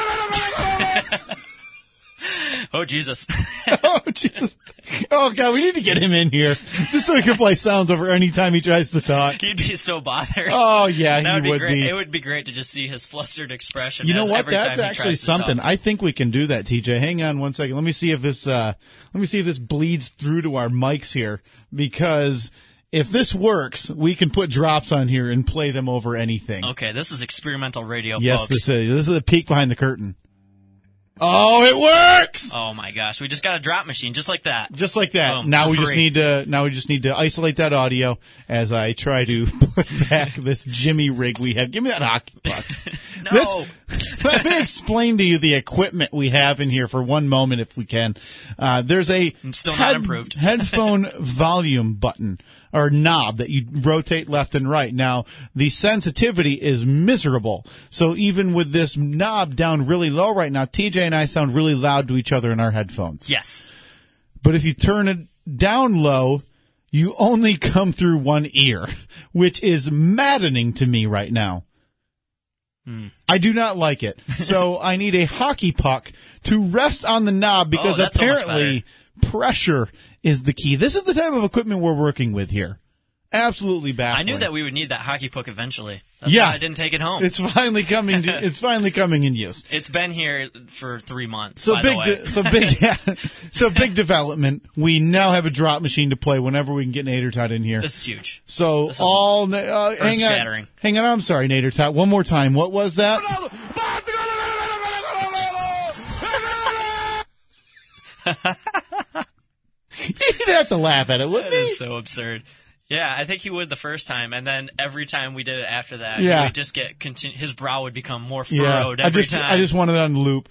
Oh, Jesus. Oh, Jesus. Oh, God, we need to get him in here just so he can play sounds over any time he tries to talk. He'd be so bothered. Oh, yeah, that he would great. be. It would be great to just see his flustered expression. You know what? Every That's time actually he tries something. to talk. I think we can do that, TJ. Hang on one second. Let me see if this bleeds through to our mics here, because if this works, we can put drops on here and play them over anything. Okay, this is experimental radio, yes, folks. This is a peek behind the curtain. Oh, it works! Oh my gosh, we just got a drop machine, just like that. Just like that. Boom, now we free. just need to isolate that audio as I try to put back this Jimmy rig we have. Give me that hockey puck. No. Let me explain to you the equipment we have in here for one moment, if we can. There's a still not improved. headphone volume button or knob that you rotate left and right. Now, the sensitivity is miserable. So even with this knob down really low right now, TJ and I sound really loud to each other in our headphones. Yes. But if you turn it down low, you only come through one ear, which is maddening to me right now. I do not like it. So I need a hockey puck to rest on the knob because apparently pressure is the key. This is the type of equipment we're working with here. Absolutely baffling. I knew that we would need that hockey puck eventually. That's Yeah. why I didn't take it home. It's finally coming. It's finally coming in use. It's been here for 3 months. So by big, the way. so big development. We now have a drop machine to play whenever we can get Nader Tot in here. This is huge. So This is hang earth-shattering. on. I'm sorry, Nader Tot. One more time. What was that? You'd have to laugh at it, wouldn't That he? is so absurd. Yeah, I think he would the first time, and then every time we did it after that, Yeah. he would just get his brow would become more furrowed every time. I just wanted it on loop.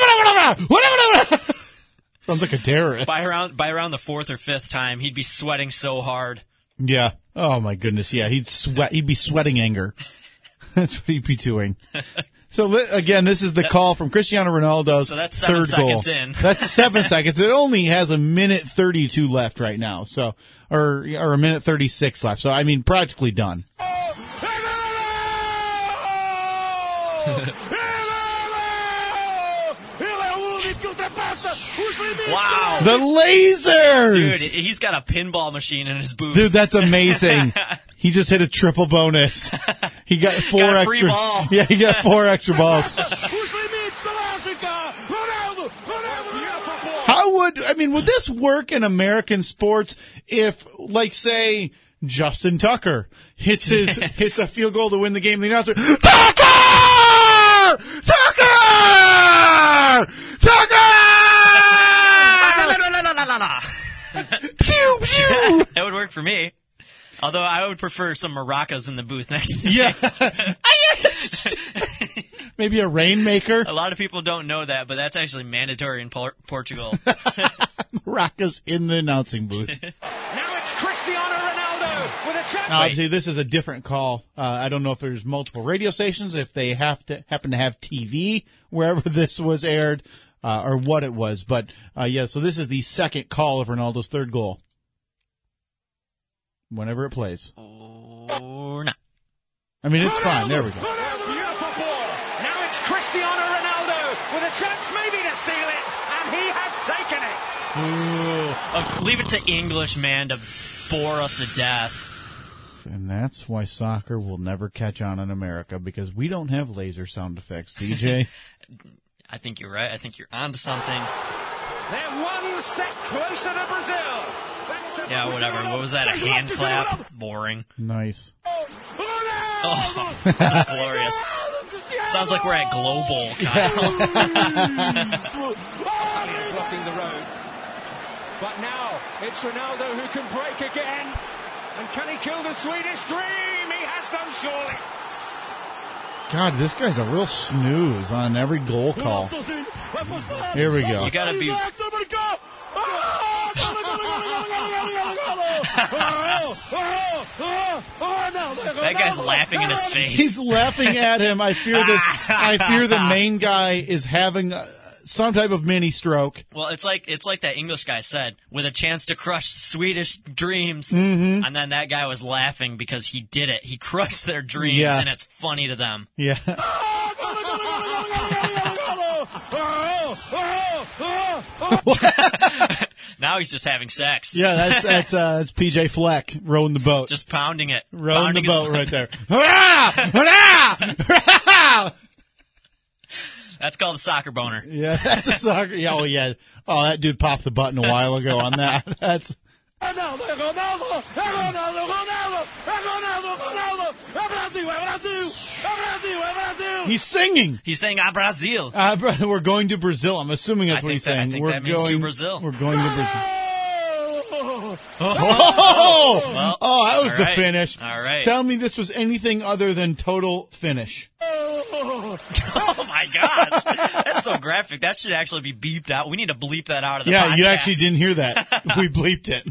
Sounds like a terrorist. By around the fourth or fifth time, he'd be sweating so hard. Yeah. Oh my goodness. Yeah. He'd sweat. He'd be sweating anger. That's what he'd be doing. So again, this is the call from Cristiano Ronaldo's So that's 7 third seconds goal. in. That's 7 seconds. It only has a minute 32 left right now. So, or a minute 36 left. So I mean, practically done. Wow. The lasers! Dude, he's got a pinball machine in his booth. Dude, that's amazing. He just hit a triple bonus. He got four Got a extra. free ball. Yeah, he got 4 extra balls. Would this work in American sports if, like, say, Justin Tucker hits a field goal to win the game? The announcer, Tucker! Pew pew. That would work for me. Although I would prefer some maracas in the booth next to me. Yeah. Maybe a rainmaker. A lot of people don't know that, but that's actually mandatory in Portugal. Maracas in the announcing booth. Now it's Cristiano Ronaldo with a chance. Now, obviously, this is a different call. I don't know if there's multiple radio stations, if they happen to have TV wherever this was aired, or what it was. But, yeah, so this is the second call of Ronaldo's third goal. Whenever it plays. Or not. I mean, it's fine. There we go. Beautiful ball. Now it's Cristiano Ronaldo with a chance maybe to seal it, and he has taken it. Ooh. Leave it to English, man, to bore us to death. And that's why soccer will never catch on in America, because we don't have laser sound effects, DJ. I think you're right. I think you're onto something. They're one step closer to Brazil. Yeah, whatever. What was that, a hand clap? Boring. Nice. Oh, this is glorious. Sounds like we're at Global, Kyle. Blocking the road. But now it's Ronaldo who can break again. And can he kill the Swedish dream? He has done, surely. God, this guy's a real snooze on every goal call. Here we go. You gotta be... That guy's laughing in his face. He's laughing at him. I fear the main guy is having some type of mini stroke. Well, it's like that English guy said, with a chance to crush Swedish dreams. Mm-hmm. And then that guy was laughing because he did it. He crushed their dreams, Yeah. and it's funny to them. Yeah. Now he's just having sex. Yeah, that's PJ Fleck rowing the boat. Just pounding it. Rowing the Pounding his- boat right there. Hurrah! Hurrah! That's called a soccer boner. Yeah, that's a soccer. Yeah, oh yeah. Oh, that dude popped the button a while ago on that. That's. He's singing. He's saying "Ah, Brazil." We're going to Brazil. I'm assuming that's what he's saying. I think that means to Brazil. We're going to Brazil. Oh, that was all the right. finish. All right. Tell me this was anything other than total finish. Oh my gosh, that's so graphic. That should actually be beeped out. We need to bleep that out of the Yeah, podcast. you actually didn't hear that. We bleeped it.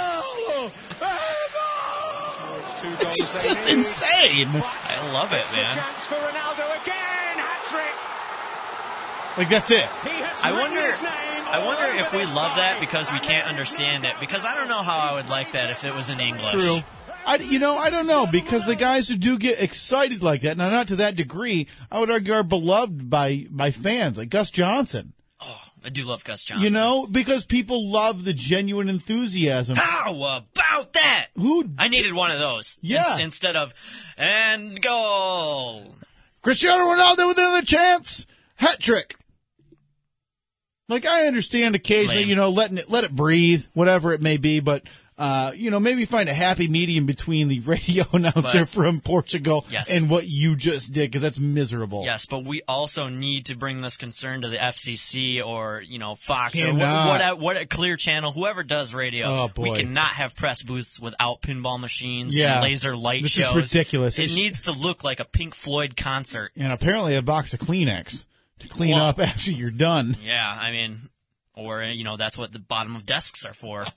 It's just insane. I love it, man. Chance for Ronaldo again. Hat-trick. Like, that's it. I wonder if we love that because we can't understand it. Because I don't know how I would like that if it was in English. True. I don't know, because the guys who do get excited like that, now not to that degree, I would argue are beloved by fans, like Gus Johnson. Oh, I do love Gus Johnson. You know, because people love the genuine enthusiasm. How about that? I needed one of those. Yeah. Instead of, and goal. Cristiano Ronaldo with another chance. Hat trick. Like, I understand occasionally, Lame. you know, let it breathe, whatever it may be, but, you know, maybe find a happy medium between the radio announcer from Portugal and what you just did, because that's miserable. Yes, but we also need to bring this concern to the FCC or, you know, Fox or what a Clear Channel, whoever does radio. Oh, boy. We cannot have press booths without pinball machines Yeah. and laser light This shows. is ridiculous. It needs to look like a Pink Floyd concert. And apparently a box of Kleenex to clean up after you're done. Yeah, I mean, or, you know, that's what the bottom of desks are for.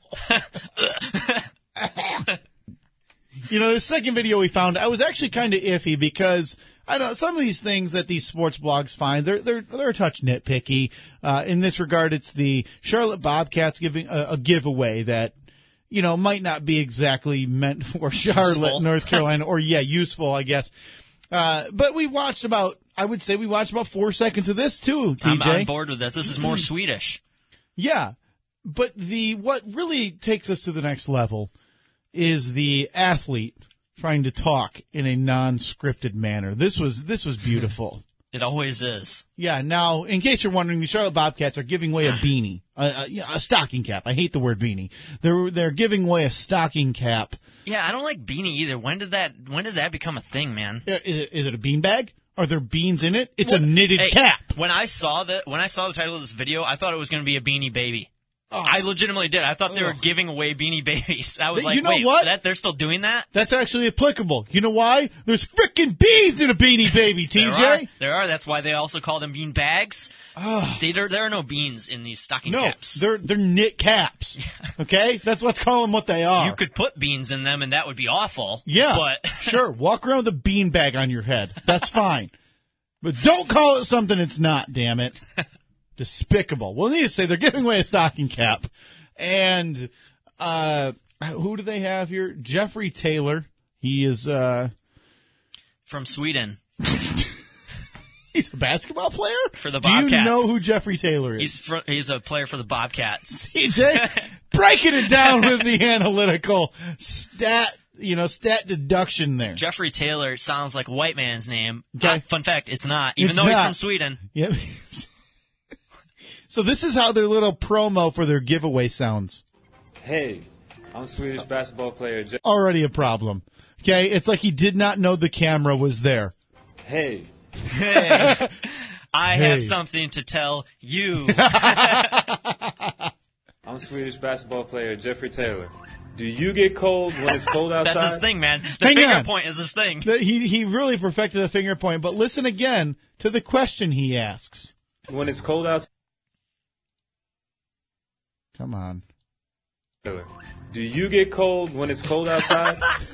You know, the second video we found, I was actually kind of iffy because I know some of these things that these sports blogs find, they're a touch nitpicky. In this regard, it's the Charlotte Bobcats giving a giveaway that, you know, might not be exactly meant for Charlotte, North Carolina, or useful, I guess. But we watched about 4 seconds of this too, TJ. I'm on board with this. This is more Swedish. Yeah. But what really takes us to the next level is the athlete trying to talk in a non-scripted manner. This was beautiful. It always is. Yeah. Now, in case you're wondering, the Charlotte Bobcats are giving away a beanie, a stocking cap. I hate the word beanie. They're giving away a stocking cap. Yeah, I don't like beanie either. When did that become a thing, man? Is it a beanbag? Are there beans in it? It's a knitted cap. When I saw the title of this video, I thought it was going to be a Beanie Baby. Oh. I legitimately did. I thought they were giving away Beanie Babies. I was like, wait, what? They're still doing that? That's actually applicable. You know why? There's frickin' beans in a Beanie Baby, TJ. There are. That's why they also call them bean bags. Oh. There are no beans in these stocking caps. They're knit caps. Okay? That's what's calling what they are. You could put beans in them and that would be awful. Yeah. But sure. Walk around with a bean bag on your head. That's fine. But don't call it something it's not, damn it. Despicable. Well, need to say they're giving away a stocking cap. And who do they have here? Jeffrey Taylor. He is from Sweden. He's a basketball player? For the Bobcats. Do you know who Jeffrey Taylor is? He's a player for the Bobcats. TJ, breaking it down with the analytical stat deduction there. Jeffrey Taylor sounds like a white man's name. Okay. Fun fact, it's not, even though he's from Sweden. Yep. So this is how their little promo for their giveaway sounds. Hey, I'm Swedish basketball player. Already a problem. Okay, it's like he did not know the camera was there. Hey. I have something to tell you. I'm Swedish basketball player Jeffrey Taylor. Do you get cold when it's cold outside? That's his thing, man. The finger point is his thing. He really perfected the finger point, but listen again to the question he asks. When it's cold outside. Come on. Do you get cold when it's cold outside?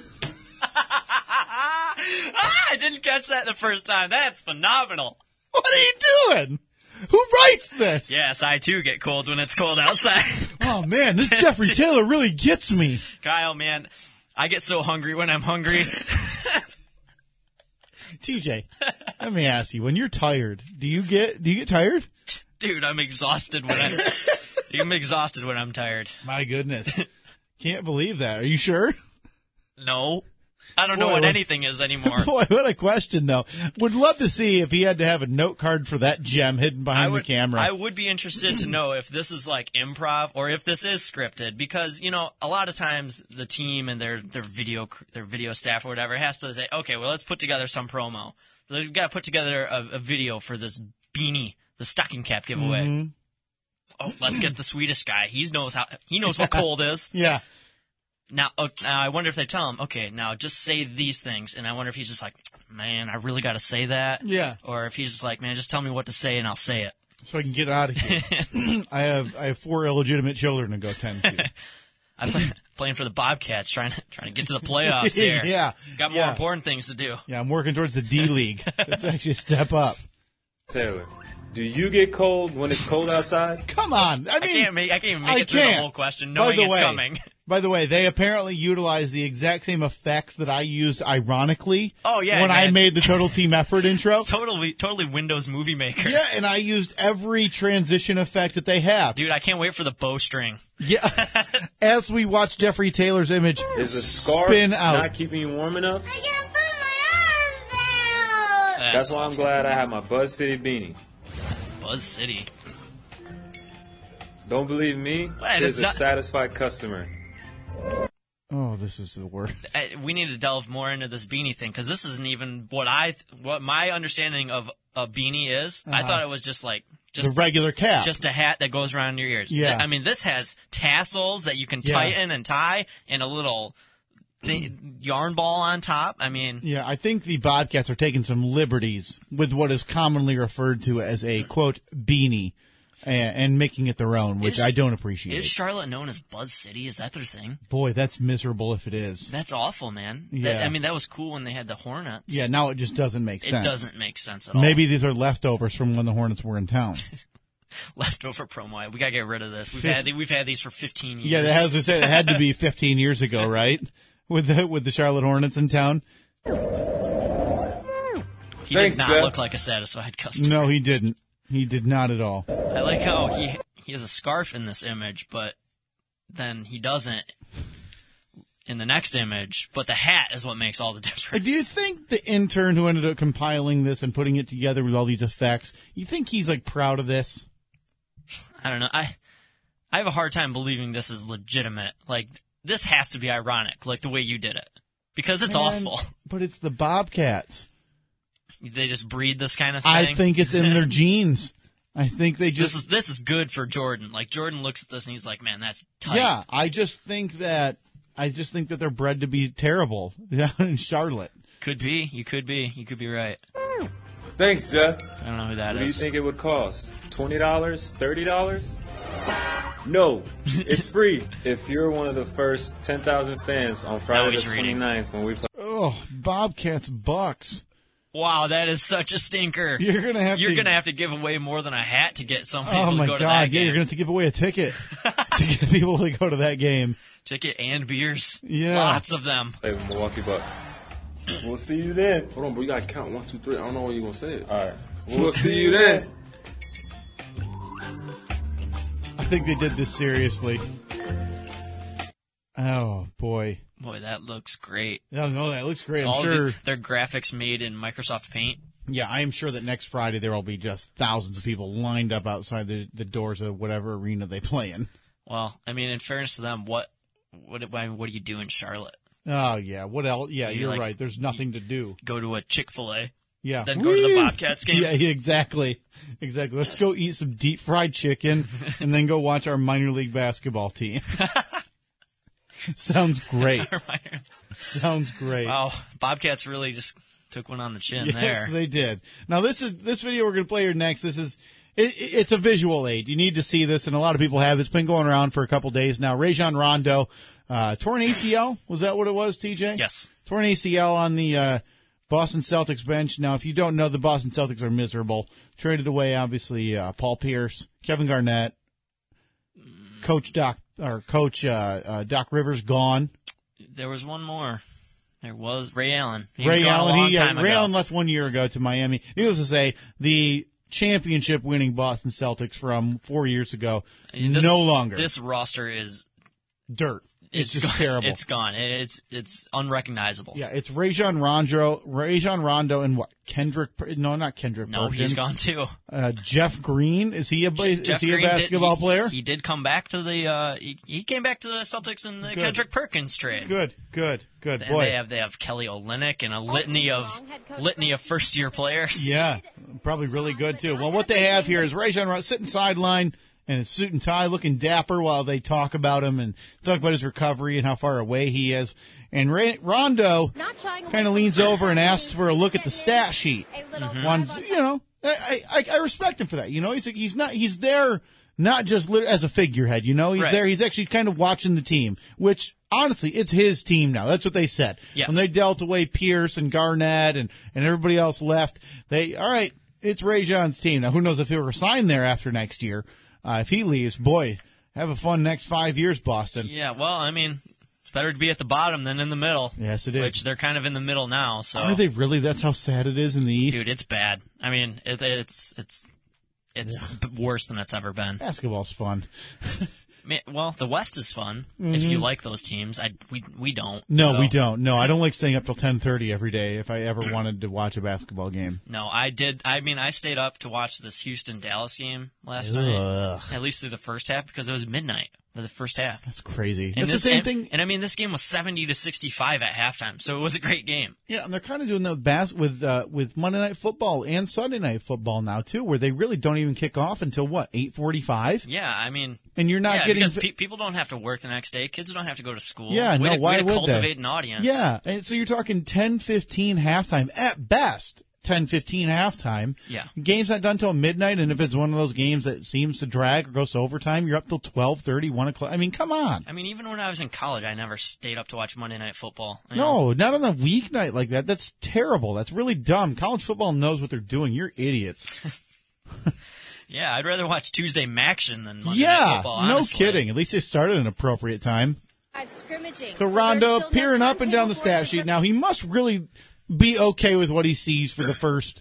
I didn't catch that the first time. That's phenomenal. What are you doing? Who writes this? Yes, I too get cold when it's cold outside. Oh, man, this Jeffrey Taylor really gets me. Kyle, man, I get so hungry when I'm hungry. TJ, let me ask you, when you're tired, do you get tired? Dude, I'm exhausted when I'm tired. My goodness. Can't believe that. Are you sure? No. I don't know what anything is anymore. Boy, what a question, though. Would love to see if he had to have a note card for that gem hidden behind the camera. I would be interested to know if this is like improv or if this is scripted, because, you know, a lot of times the team and their video staff or whatever has to say, okay, well, let's put together some promo. They've got to put together a video for this beanie, the stocking cap giveaway. Mm-hmm. Oh, let's get the Swedish guy. He knows what cold is. Yeah. Now, I wonder if they tell him, okay, now just say these things. And I wonder if he's just like, man, I really got to say that. Yeah. Or if he's just like, man, just tell me what to say and I'll say it. So I can get out of here. I have 4 illegitimate children to go tend to. I'm playing for the Bobcats, trying to get to the playoffs here. Yeah. Got more important things to do. Yeah, I'm working towards the D League. That's actually a step up. Taylor, Do you get cold when it's cold outside? Come on. I mean, I can't even make it through the whole question knowing it's coming. By the way, they apparently utilize the exact same effects that I used ironically when I made the Total Team Effort intro. Totally Windows Movie Maker. Yeah, and I used every transition effect that they have. Dude, I can't wait for the bowstring. Yeah. As we watch Jeffrey Taylor's image Is a scarf spin out. not keeping you warm enough? I can't put my arms down. That's why I'm glad I have my Buzz City beanie. Buzz City. Don't believe me? There's a satisfied customer. Oh, this is the worst. We need to delve more into this beanie thing, because this isn't even what my understanding of a beanie is. I thought it was just the regular cap. Just a hat that goes around your ears. Yeah. I mean, this has tassels that you can tighten and tie, and a little yarn ball on top. I mean... Yeah, I think the Bobcats are taking some liberties with what is commonly referred to as a, quote, beanie, and making it their own, which I don't appreciate. Is Charlotte known as Buzz City? Is that their thing? Boy, that's miserable if it is. That's awful, man. Yeah. That was cool when they had the Hornets. Yeah, now it just doesn't make sense. It doesn't make sense at all. Maybe these are leftovers from when the Hornets were in town. Leftover promo. We gotta get rid of this. We've had these for 15 years. Yeah, as I said, it had to be 15 years ago, right? With the Charlotte Hornets in town. He did not look like a satisfied customer. No, he didn't. He did not at all. I like how he has a scarf in this image, but then he doesn't in the next image. But the hat is what makes all the difference. Do you think the intern who ended up compiling this and putting it together with all these effects, you think he's proud of this? I don't know. I have a hard time believing this is legitimate. This has to be ironic, the way you did it. Because it's awful. But it's the Bobcats. They just breed this kind of thing. I think it's in their genes. I think they just... This is good for Jordan. Jordan looks at this and he's like, man, that's tight. Yeah, I just think that they're bred to be terrible in Charlotte. Could be. You could be. You could be right. Thanks, Jeff. I don't know who that is. What do you think it would cost? $20? $30? No, it's free. If you're one of the first 10,000 fans on Friday the 29th when we play... Oh, Bobcats Bucks. Wow, that is such a stinker. You're gonna have to give away more than a hat to get some to people to go my to God! that game. Yeah, you're gonna have to give away a ticket to get people to go to that game. Ticket and beers. Yeah, lots of them. Hey, Milwaukee Bucks. We'll see you then. Hold on, bro. You gotta count 1, 2, 3. I don't know when you're gonna say it. All right. We'll see you then. I think they did this seriously. Oh boy. Boy, that looks great. No, that looks great. I'm sure their graphics made in Microsoft Paint. Yeah, I am sure that next Friday there will be just thousands of people lined up outside the doors of whatever arena they play in. Well, I mean, in fairness to them, what do you do in Charlotte? Oh yeah, what else? Yeah, you're right. There's nothing to do. Go to a Chick-fil-A. Yeah. Then go to the Bobcats game. Yeah, exactly. Let's go eat some deep fried chicken and then go watch our minor league basketball team. Sounds great. Sounds great. Wow, Bobcats really just took one on the chin there. Yes, they did. Now this video we're going to play here next. It's a visual aid. You need to see this, and a lot of people have. It's been going around for a couple days now. Rajon Rondo, torn ACL. Was that what it was, TJ? Yes. Torn ACL on the Boston Celtics bench. Now, if you don't know, the Boston Celtics are miserable. Traded away, obviously, Paul Pierce, Kevin Garnett, Coach Doc Rivers gone. There was one more. There was Ray Allen. Ray Allen left 1 year ago to Miami. Needless to say, the championship-winning Boston Celtics from 4 years ago no longer. This roster is dirt. It's just terrible. It's gone. It's unrecognizable. Yeah, it's Rajon Rondo, and what? Not Kendrick. No, Perkins. he's gone too. Jeff Green, is he a basketball player? He did come back to the. He came back to the Celtics in the Kendrick Perkins trade. Good. And Boy, they have Kelly Olynyk and a litany of first year players. Yeah, probably really good too. Well, what they have here is Rajon Rondo sitting sideline in his suit and tie, looking dapper while they talk about him and talk about his recovery and how far away he is. And Rondo kind of leans over and asks for a look at the stat sheet. I respect him for that. He's there not just as a figurehead. He's there. He's actually kind of watching the team, which honestly, it's his team now. That's what they said. Yes. When they dealt away Pierce and Garnett and everybody else left, all right. it's Ray John's team. Now, who knows if he'll resign there after next year. If he leaves, boy, have a fun next 5 years, Boston. Yeah, well, I mean, it's better to be at the bottom than in the middle. Yes, it is. Which they're kind of in the middle now. So are they really? That's how sad it is in the East? Dude, it's bad. I mean, it's worse than it's ever been. Basketball's fun. Well, the West is fun if you like those teams. We don't. No, so. we don't. No, I don't like staying up till 10:30 every day if I ever wanted to watch a basketball game. No, I did. I mean, I stayed up to watch this Houston-Dallas game last night, at least through the first half, because it was midnight for the first half. That's crazy. And That's the same thing. And I mean, this game was 70-65 at halftime, so it was a great game. Yeah, and they're kind of doing that with Monday Night Football and Sunday Night Football now too, where they really don't even kick off until 8:45. Yeah, I mean, and you're not getting because people don't have to work the next day. Kids don't have to go to school. Yeah, why would they? Cultivate an audience. Yeah, and so you're talking 10:15 halftime at best. 10:15 halftime. Yeah. Game's not done till midnight, and if it's one of those games that seems to drag or goes to overtime, you're up till 12:30, 1 o'clock. I mean, come on. I mean, even when I was in college, I never stayed up to watch Monday Night Football. No, not on a weeknight like that. That's terrible. That's really dumb. College football knows what they're doing. You're idiots. Yeah, I'd rather watch Tuesday Maction than Monday Night Football, honestly. No kidding. At least they started at an appropriate time. Scrimmaging. So Rondo peering up and down the stat sheet. Now, he must really be okay with what he sees for the first,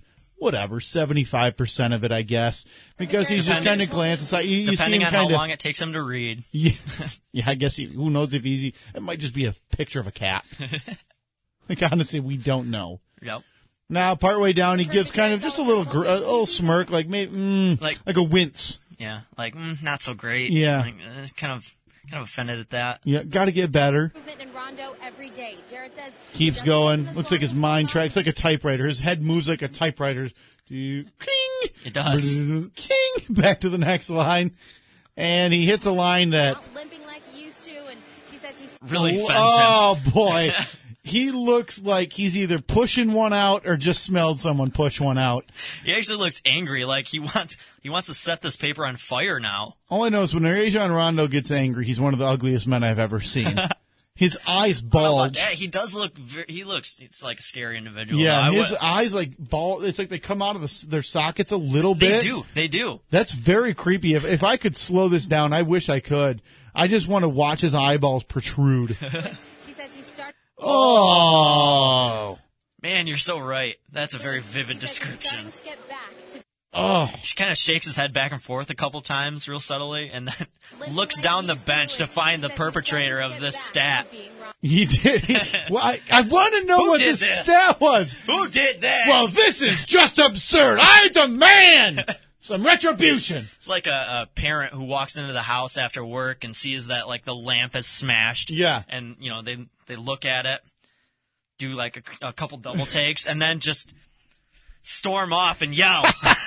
75% of it, I guess, because he's just kind of glancing aside. Depending on how long it takes him to read. Yeah, I guess who knows if it might just be a picture of a cat. Like, honestly, we don't know. Yep. Now, partway down, he gives kind of just a little smirk, like maybe, like a wince. Yeah, like, not so great. Yeah. Like, kind of offended at that. Yeah, got to get better. In Rondo every day. Jared says keeps going. Looks like his mind tracks like a typewriter. His head moves like a typewriter. King. It does. King. Back to the next line. And he hits a line that limping like he used to, and he says he's really offensive. Oh boy. He looks like he's either pushing one out or just smelled someone push one out. He actually looks angry, like he wants to set this paper on fire now. All I know is when Rajon Rondo gets angry, he's one of the ugliest men I've ever seen. His eyes bulge. He does look. It's like a scary individual. Yeah, his eyes like bulge. It's like they come out of their sockets a little bit. They do. That's very creepy. If I could slow this down, I wish I could. I just want to watch his eyeballs protrude. He says he started. Oh. Man, you're so right. That's a very vivid description. Oh. He kind of shakes his head back and forth a couple times real subtly and then looks down the bench to find the perpetrator of this stat. He did. Well, I want to know what the stat was. Who did this? Well, this is just absurd. I demand some retribution. It's like a parent who walks into the house after work and sees that like the lamp is smashed. Yeah. And, they look at it, do like a couple double takes, and then just storm off and yell.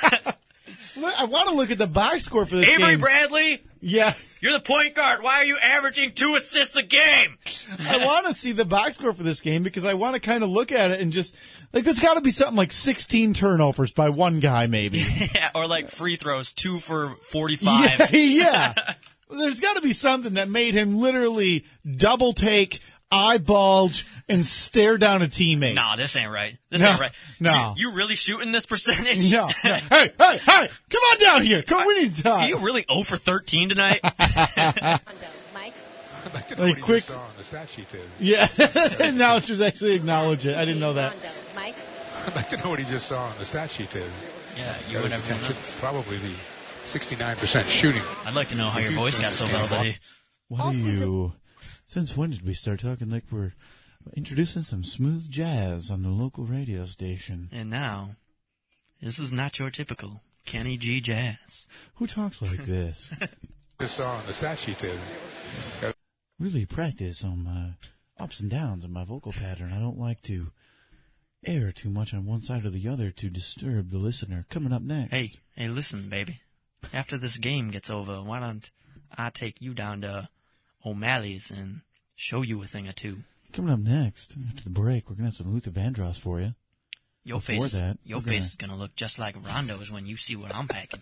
I want to look at the box score for this game. Avery Bradley? Yeah. You're the point guard. Why are you averaging 2 assists a game? I want to see the box score for this game because I want to kind of look at it and just, like, there's got to be something like 16 turnovers by one guy maybe. Yeah, or like free throws, 2 for 45. Yeah. There's got to be something that made him literally double take, eye bulge, and stare down a teammate. Nah, this ain't right. This ain't right. No. You really shooting this percentage? No. Hey, come on down here. Come, we need to talk. Are you really 0 for 13 tonight? Mike? I'd like to know what he just saw on the stat sheet there. Yeah. Now it's just actually acknowledge it. I didn't know that. Mike? I'd like to know what he just saw on the stat sheet there. Yeah, you would have attention. Probably the 69% shooting. I'd like to know how your voice got so velvety. What are you... Since when did we start talking like we're introducing some smooth jazz on the local radio station? And now, this is not your typical Kenny G jazz. Who talks like this? Just saw on the stat sheet there. Really practice on my ups and downs of my vocal pattern. I don't like to air too much on one side or the other to disturb the listener. Coming up next. Hey, listen, baby. After this game gets over, why don't I take you down to O'Malley's and show you a thing or two? Coming up next, after the break, we're going to have some Luther Vandross for you. Your face is going to look just like Rondo's when you see what I'm packing.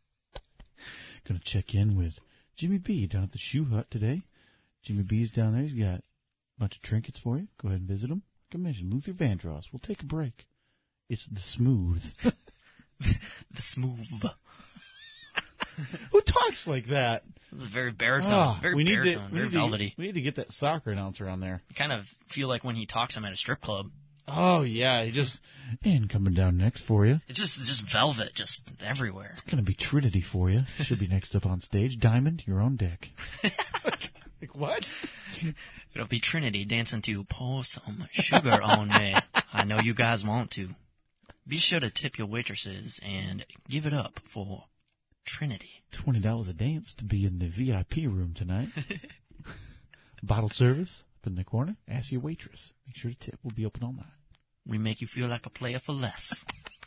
Going to check in with Jimmy B down at the Shoe Hut today. Jimmy B's down there. He's got a bunch of trinkets for you. Go ahead and visit him. Like I mentioned, Luther Vandross. We'll take a break. It's the smooth. The smooth. Who talks like that? It's a very baritone. Very velvety. We need to get that soccer announcer on there. I kind of feel like when he talks, I'm at a strip club. Oh, yeah. And coming down next for you. It's just velvet, just everywhere. It's going to be Trinity for you. Should be next up on stage. Diamond, your own dick. Like what? It'll be Trinity dancing to Pour Some Sugar on Me. I know you guys want to. Be sure to tip your waitresses and give it up for Trinity. $20 a dance to be in the VIP room tonight. Bottle service up in the corner. Ask your waitress. Make sure to tip. We'll be open all night. We make you feel like a player for less.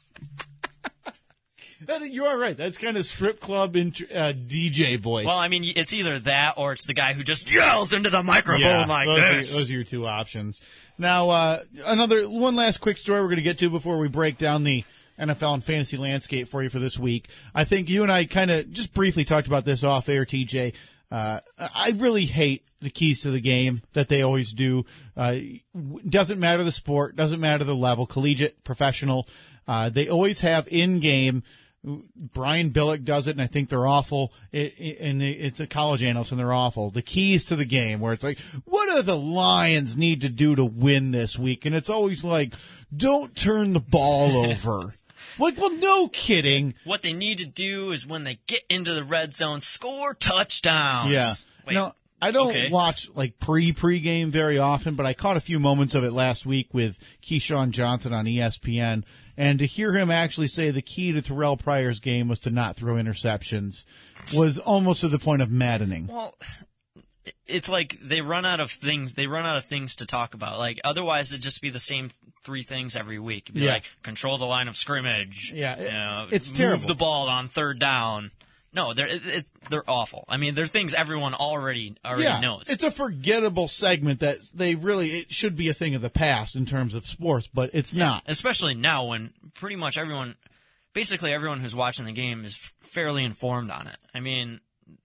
You are right. That's kind of strip club DJ voice. Well, I mean, it's either that or it's the guy who just yells into the microphone like this. Those are your two options. Now, one last quick story we're going to get to before we break down the NFL and fantasy landscape for you for this week. I think you and I kind of just briefly talked about this off air, TJ. I really hate the keys to the game that they always do. Doesn't matter the sport, doesn't matter the level, collegiate, professional. They always have in-game. Brian Billick does it, and I think they're awful. It's a college analyst, and they're awful. The keys to the game, where it's like, what do the Lions need to do to win this week? And it's always like, don't turn the ball over. Like, well, no kidding. What they need to do is when they get into the red zone, score touchdowns. Yeah. Wait, no, I don't watch like pre-game very often, but I caught a few moments of it last week with Keyshawn Johnson on ESPN. And to hear him actually say the key to Terrell Pryor's game was to not throw interceptions was almost to the point of maddening. Well, it's like they run out of things. They run out of things to talk about. Like otherwise, it'd just be the same three things every week. It'd be like control the line of scrimmage. Yeah, it's terrible. Move the ball on third down. No, they're awful. I mean, they're things everyone already knows. It's a forgettable segment that it should be a thing of the past in terms of sports, but it's not. Especially now when pretty much basically everyone who's watching the game is fairly informed on it. I mean,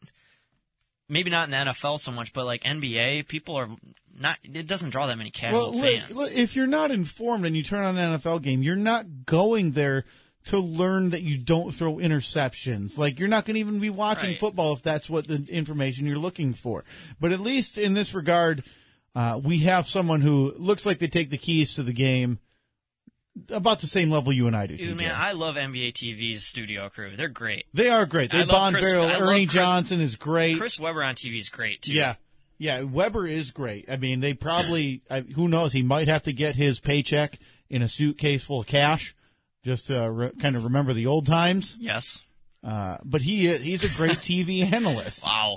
maybe not in the NFL so much, but like NBA, people are not. It doesn't draw that many casual fans. If you're not informed and you turn on an NFL game, you're not going there to learn that you don't throw interceptions. Like, you're not going to even be watching football if that's what the information you're looking for. But at least in this regard, we have someone who looks like they take the keys to the game about the same level you and I do. Dude, man, I love NBA TV's studio crew. They're great. They are great. They bond very well. Ernie Johnson is great. Chris Webber on TV is great, too. Yeah, Webber is great. I mean, they probably, who knows, he might have to get his paycheck in a suitcase full of cash. Just to kind of remember the old times. Yes. But he's a great TV analyst. Wow.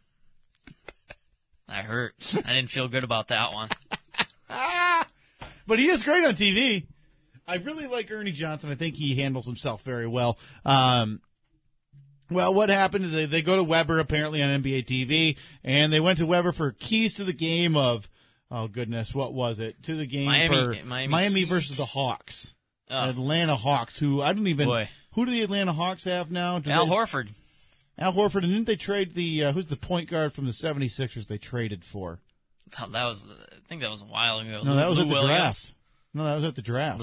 That hurt. I didn't feel good about that one. But he is great on TV. I really like Ernie Johnson. I think he handles himself very well. Well, what happened is they go to Weber apparently on NBA TV, and they went to Weber for keys to the game of, oh goodness, what was it? To the game Miami versus the Hawks. Atlanta Hawks, who I don't even. Who do the Atlanta Hawks have now? Horford. Al Horford, and didn't they trade who's the point guard from the 76ers they traded for? I think that was a while ago. No, that was at the Williams. draft. No, that was at the draft.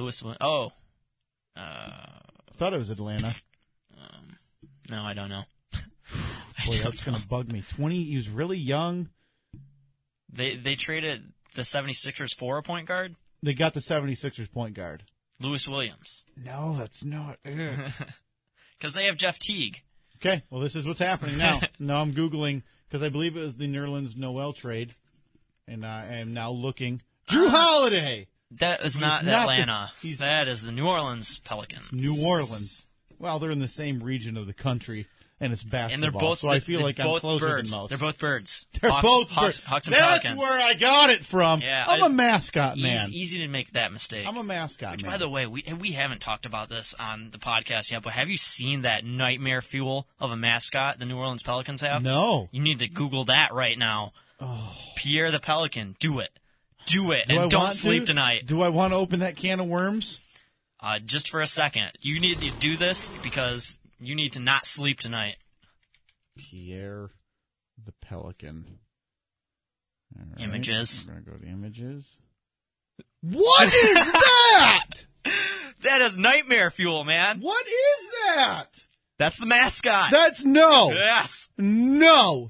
I thought it was Atlanta. No, I don't know. Boy, that's going to bug me. He was really young. They traded the 76ers for a point guard? They got the 76ers point guard. Lewis Williams. No, that's not it. Because they have Jeff Teague. Okay, well, this is what's happening now. Now I'm Googling, because I believe it was the Nerlens Noel trade, and I am now looking. Drew Holiday! That is not Atlanta. That is the New Orleans Pelicans. New Orleans. Well, they're in the same region of the country, and it's basketball. And they're both, so I feel like I'm closer birds. than most. They're both birds. They're both birds. Hawks and That's Pelicans. where I got it from. Yeah, I'm a mascot man. Easy to make that mistake. I'm a mascot man. By the way, we haven't talked about this on the podcast yet, but have you seen that nightmare fuel of a mascot the New Orleans Pelicans have? No. You need to Google that right now. Oh. Pierre the Pelican. Do it. And don't sleep tonight. Do I want to open that can of worms? Just for a second. You need to do this because you need to not sleep tonight. Pierre the Pelican. All right. Images. I'm going to go to images. What is that? That is nightmare fuel, man. What is that? That's the mascot. No. Yes. No.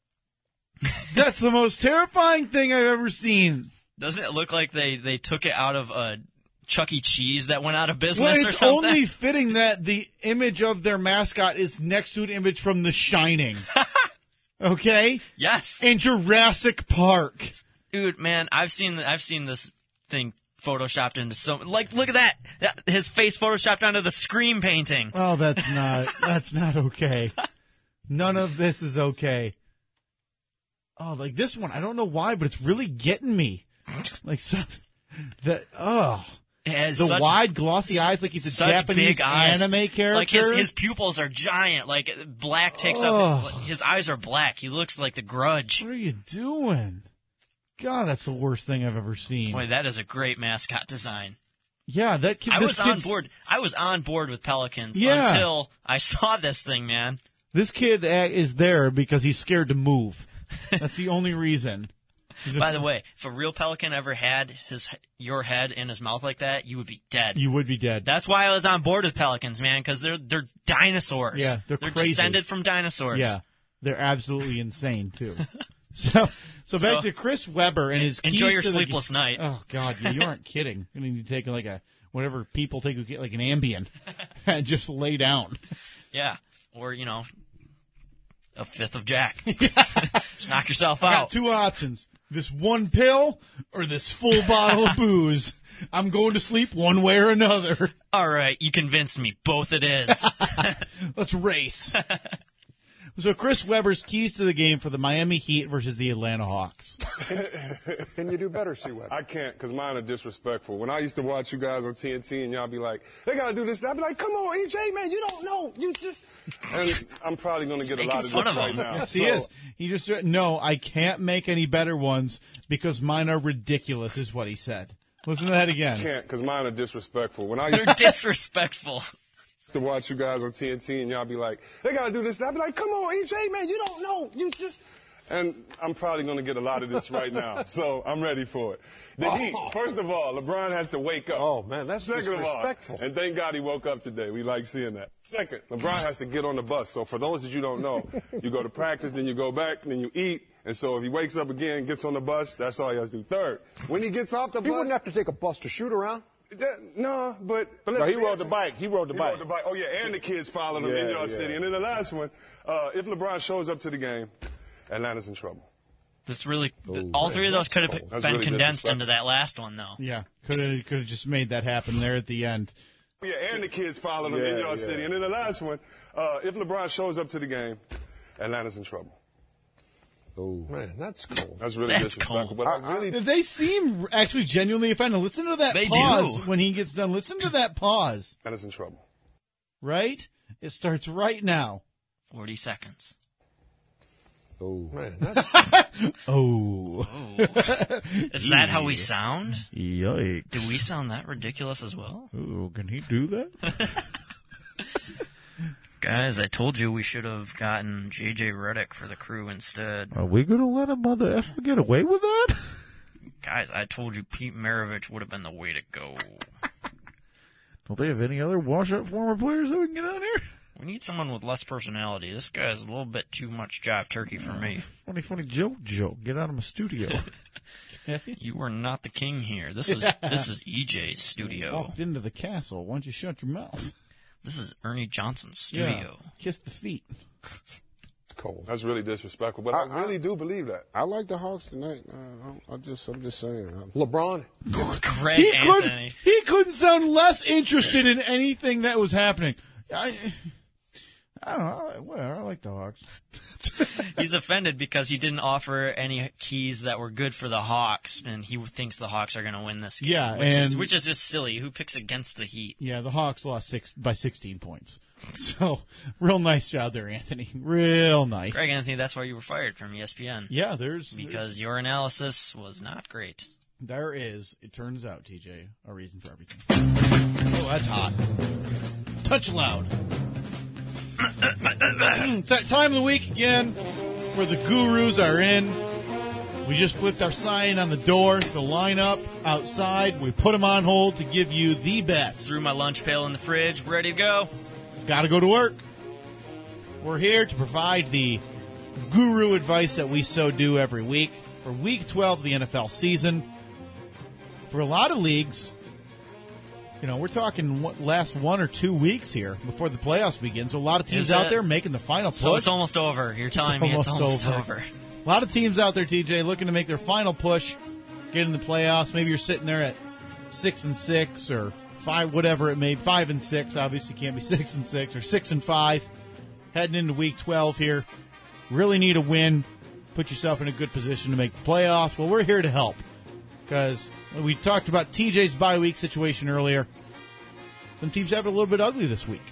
That's the most terrifying thing I've ever seen. Doesn't it look like they took it out of a Chuck E. Cheese that went out of business or something? Well, it's only fitting that the image of their mascot is next to an image from The Shining. Okay? Yes. And Jurassic Park. Dude, man, I've seen this thing photoshopped into look at that. His face photoshopped onto the Scream painting. Oh, that's not okay. None of this is okay. Oh, like this one, I don't know why, but it's really getting me. Like the wide glossy eyes, like he's a Japanese anime character. Like his pupils are giant. Like black takes up. His eyes are black. He looks like the Grudge. What are you doing? God, that's the worst thing I've ever seen. Boy, that is a great mascot design. Yeah, that kid. I was on board. I was on board with Pelicans until I saw this thing, man. This kid is there because he's scared to move. That's the only reason. By the way, if a real pelican ever had your head in his mouth like that, you would be dead. You would be dead. That's why I was on board with pelicans, man, because they're dinosaurs. Yeah, they're crazy. Descended from dinosaurs. Yeah, they're absolutely insane too. So back to Chris Webber and his enjoy keys your to sleepless night. Oh God, you aren't kidding. You need to take like whatever people take like an Ambien and just lay down. Yeah, or a fifth of Jack. Just knock yourself out. I got two options. This one pill or this full bottle of booze. I'm going to sleep one way or another. All right, you convinced me. Both it is. Let's race. So Chris Webber's keys to the game for the Miami Heat versus the Atlanta Hawks. Can you do better, C. Webber? I can't, because mine are disrespectful. When I used to watch you guys on TNT and y'all be like, they got to do this, and I'd be like, come on, EJ, man, you don't know. You just... And I'm probably going to get a lot of this right now. Yes, he is. He just no, I can't make any better ones because mine are ridiculous, is what he said. Listen to that again. I can't, because mine are disrespectful. They're disrespectful. To watch you guys on TNT and y'all be like, they got to do this. And I'd be like, come on, EJ, man, you don't know. You just... And I'm probably going to get a lot of this right now. So I'm ready for it. The Heat, first of all, LeBron has to wake up. Oh, man, that's disrespectful. And thank God he woke up today. We like seeing that. Second, LeBron has to get on the bus. So for those that you don't know, you go to practice, then you go back, then you eat. And so if he wakes up again and gets on the bus, that's all he has to do. Third, when he gets off the bus... He wouldn't have to take a bus to shoot around. No, but he rode the bike. He rode the bike. Oh, yeah, and the kids followed him in your city. And then the last one, if LeBron shows up to the game, Atlanta's in trouble. This really, all three of those could have been really condensed into that last one, though. Yeah, could have just made that happen there at the end. Yeah, and the kids followed him in your city. And then the last one, if LeBron shows up to the game, Atlanta's in trouble. Oh man, that's cool. That's really disrespectful. Cool. But they seem actually genuinely offended. Listen to that pause when he gets done. Listen to that pause. And it's in trouble. Right? It starts right now. 40 seconds. Oh man, that's oh. Is that how we sound? Yikes! Do we sound that ridiculous as well? Oh, can he do that? Guys, I told you we should have gotten J.J. Redick for the crew instead. Are we going to let a mother effer get away with that? Guys, I told you Pete Maravich would have been the way to go. Don't they have any other washed-up former players that we can get out here? We need someone with less personality. This guy's a little bit too much jive turkey for me. Funny joke. Get out of my studio. You are not the king here. This is EJ's studio. Walked into the castle. Why don't you shut your mouth? This is Ernie Johnson's studio. Yeah. Kiss the feet. Cool. That's really disrespectful, but I really do believe that. I like the Hawks tonight. I'm just saying. LeBron. Greg Anthony. He couldn't sound less interested in anything that was happening. I don't know. Whatever. I like the Hawks. He's offended because he didn't offer any keys that were good for the Hawks, and he thinks the Hawks are going to win this game. Yeah, which is just silly. Who picks against the Heat? Yeah, the Hawks lost by 16 points. So, real nice job there, Anthony. Real nice. Greg Anthony, that's why you were fired from ESPN. Yeah, because your analysis was not great. There is, it turns out, TJ, a reason for everything. Oh, that's hot. Touch loud. It's that time of the week again where the gurus are in. We just flipped our sign on the door, the lineup outside. We put them on hold to give you the best. Threw my lunch pail in the fridge, ready to go. Got to go to work. We're here to provide the guru advice that we so do every week for Week 12 of the NFL season. For a lot of leagues, we're talking last 1 or 2 weeks here before the playoffs begin. So a lot of teams out there making the final push. So it's almost over. You're telling me it's almost over. A lot of teams out there, TJ, looking to make their final push, get in the playoffs. Maybe you're sitting there at 6-6 or 5, whatever it may be. 5-6, obviously can't be 6-6 or 6-5. Heading into Week 12 here, really need a win. Put yourself in a good position to make the playoffs. Well, we're here to help because we talked about TJ's bye week situation earlier. Some teams have it a little bit ugly this week.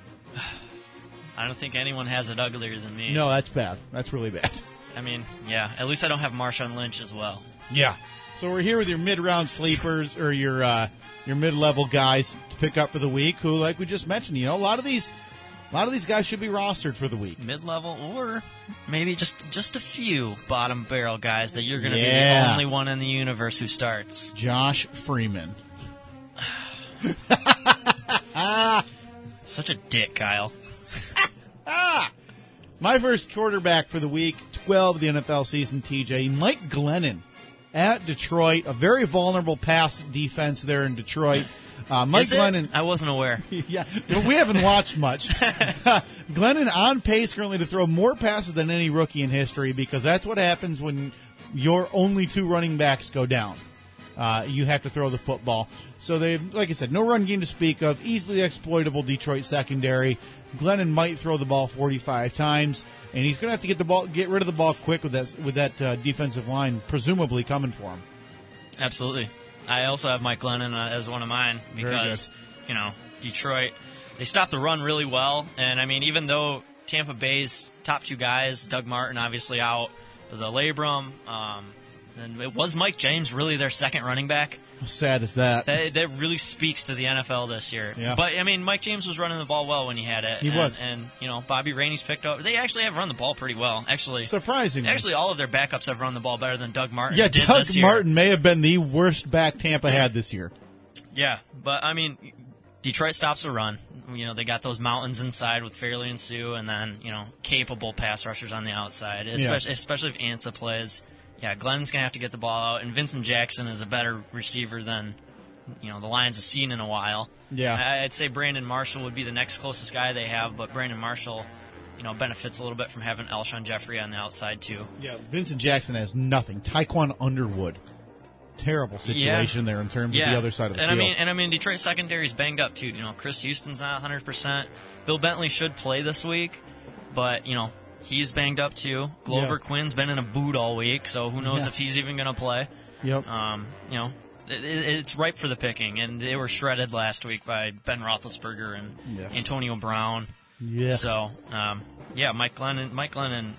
I don't think anyone has it uglier than me. No, that's bad. That's really bad. I mean, yeah, at least I don't have Marshawn Lynch as well. Yeah. So we're here with your mid-round sleepers or your mid-level guys to pick up for the week who, like we just mentioned, a lot of these guys should be rostered for the week. Mid-level or maybe just a few bottom barrel guys that you're going to be the only one in the universe who starts. Josh Freeman. Such a dick, Kyle. My first quarterback for the week 12 of the NFL season, TJ, Mike Glennon at Detroit. A very vulnerable pass defense there in Detroit. Mike Glennon. I wasn't aware. Yeah, we haven't watched much. Glennon on pace currently to throw more passes than any rookie in history because that's what happens when your only 2 running backs go down. You have to throw the football. So they've, like I said, no run game to speak of. Easily exploitable Detroit secondary. Glennon might throw the ball 45 times, and he's going to have to get rid of the ball quick with that defensive line presumably coming for him. Absolutely. I also have Mike Glennon as one of mine because, Detroit, they stopped the run really well. And, I mean, even though Tampa Bay's top 2 guys, Doug Martin obviously out, the Labrum, and it was Mike James really their second running back. How sad is that? That really speaks to the NFL this year. Yeah. But, I mean, Mike James was running the ball well when he had it. He was. And, Bobby Rainey's picked up. They actually have run the ball pretty well, actually. Surprisingly. Actually, all of their backups have run the ball better than Doug Martin did this Doug year. Martin may have been the worst back Tampa had this year. Yeah, but, I mean, Detroit stops the run. They got those mountains inside with Fairley and Sue, and then, capable pass rushers on the outside, especially if Ansa plays. Yeah, Glenn's going to have to get the ball out, and Vincent Jackson is a better receiver than, the Lions have seen in a while. Yeah. I'd say Brandon Marshall would be the next closest guy they have, but Brandon Marshall, benefits a little bit from having Alshon Jeffrey on the outside, too. Yeah, Vincent Jackson has nothing. Tyquan Underwood. Terrible situation there in terms of the other side of the field. I mean, Detroit secondary's banged up, too. Chris Houston's not 100%. Bill Bentley should play this week, but, he's banged up, too. Glover Quinn's been in a boot all week, so who knows if he's even going to play. Yep. It's ripe for the picking, and they were shredded last week by Ben Roethlisberger and Antonio Brown. Yeah. So, Mike Glennon,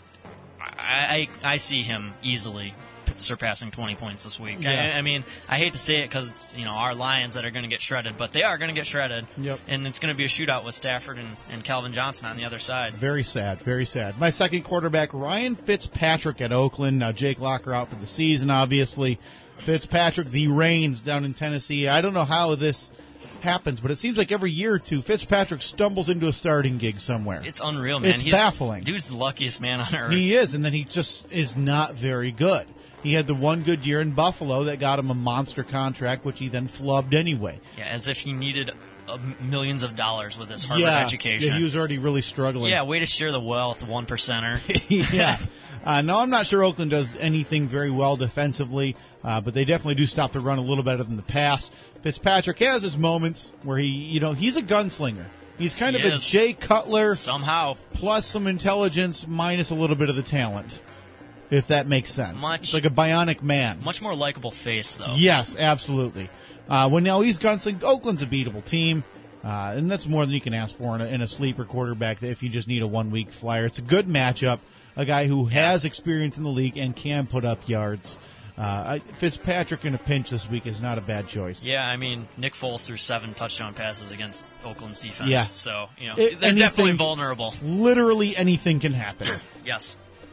I see him easily surpassing 20 points this week. Yeah. I mean, I hate to say it because it's our Lions that are going to get shredded, but they are going to get shredded. Yep. And it's going to be a shootout with Stafford and Calvin Johnson on the other side. Very sad, very sad. My second quarterback, Ryan Fitzpatrick at Oakland. Now Jake Locker out for the season, obviously. Fitzpatrick, the Reigns down in Tennessee. I don't know how this happens, but it seems like every year or two, Fitzpatrick stumbles into a starting gig somewhere. It's unreal, man. It's baffling. Dude's the luckiest man on earth. He is, and then he just is not very good. He had the one good year in Buffalo that got him a monster contract, which he then flubbed anyway. Yeah, as if he needed millions of dollars with his Harvard education. Yeah, he was already really struggling. Yeah, way to share the wealth, 1%er. Yeah. No, I'm not sure Oakland does anything very well defensively, but they definitely do stop the run a little better than the pass. Fitzpatrick has his moments where he's a gunslinger. He's kind of a Jay Cutler. Somehow. Plus some intelligence, minus a little bit of the talent, if that makes sense. It's like a bionic man. Much more likable face, though. Yes, absolutely. When now he's gunsling, Oakland's a beatable team, and that's more than you can ask for in a sleeper quarterback if you just need a one-week flyer. It's a good matchup. A guy who has experience in the league and can put up yards. Fitzpatrick in a pinch this week is not a bad choice. Yeah, I mean, Nick Foles threw 7 touchdown passes against Oakland's defense. Yeah. So, they're definitely vulnerable. Literally anything can happen. Yes.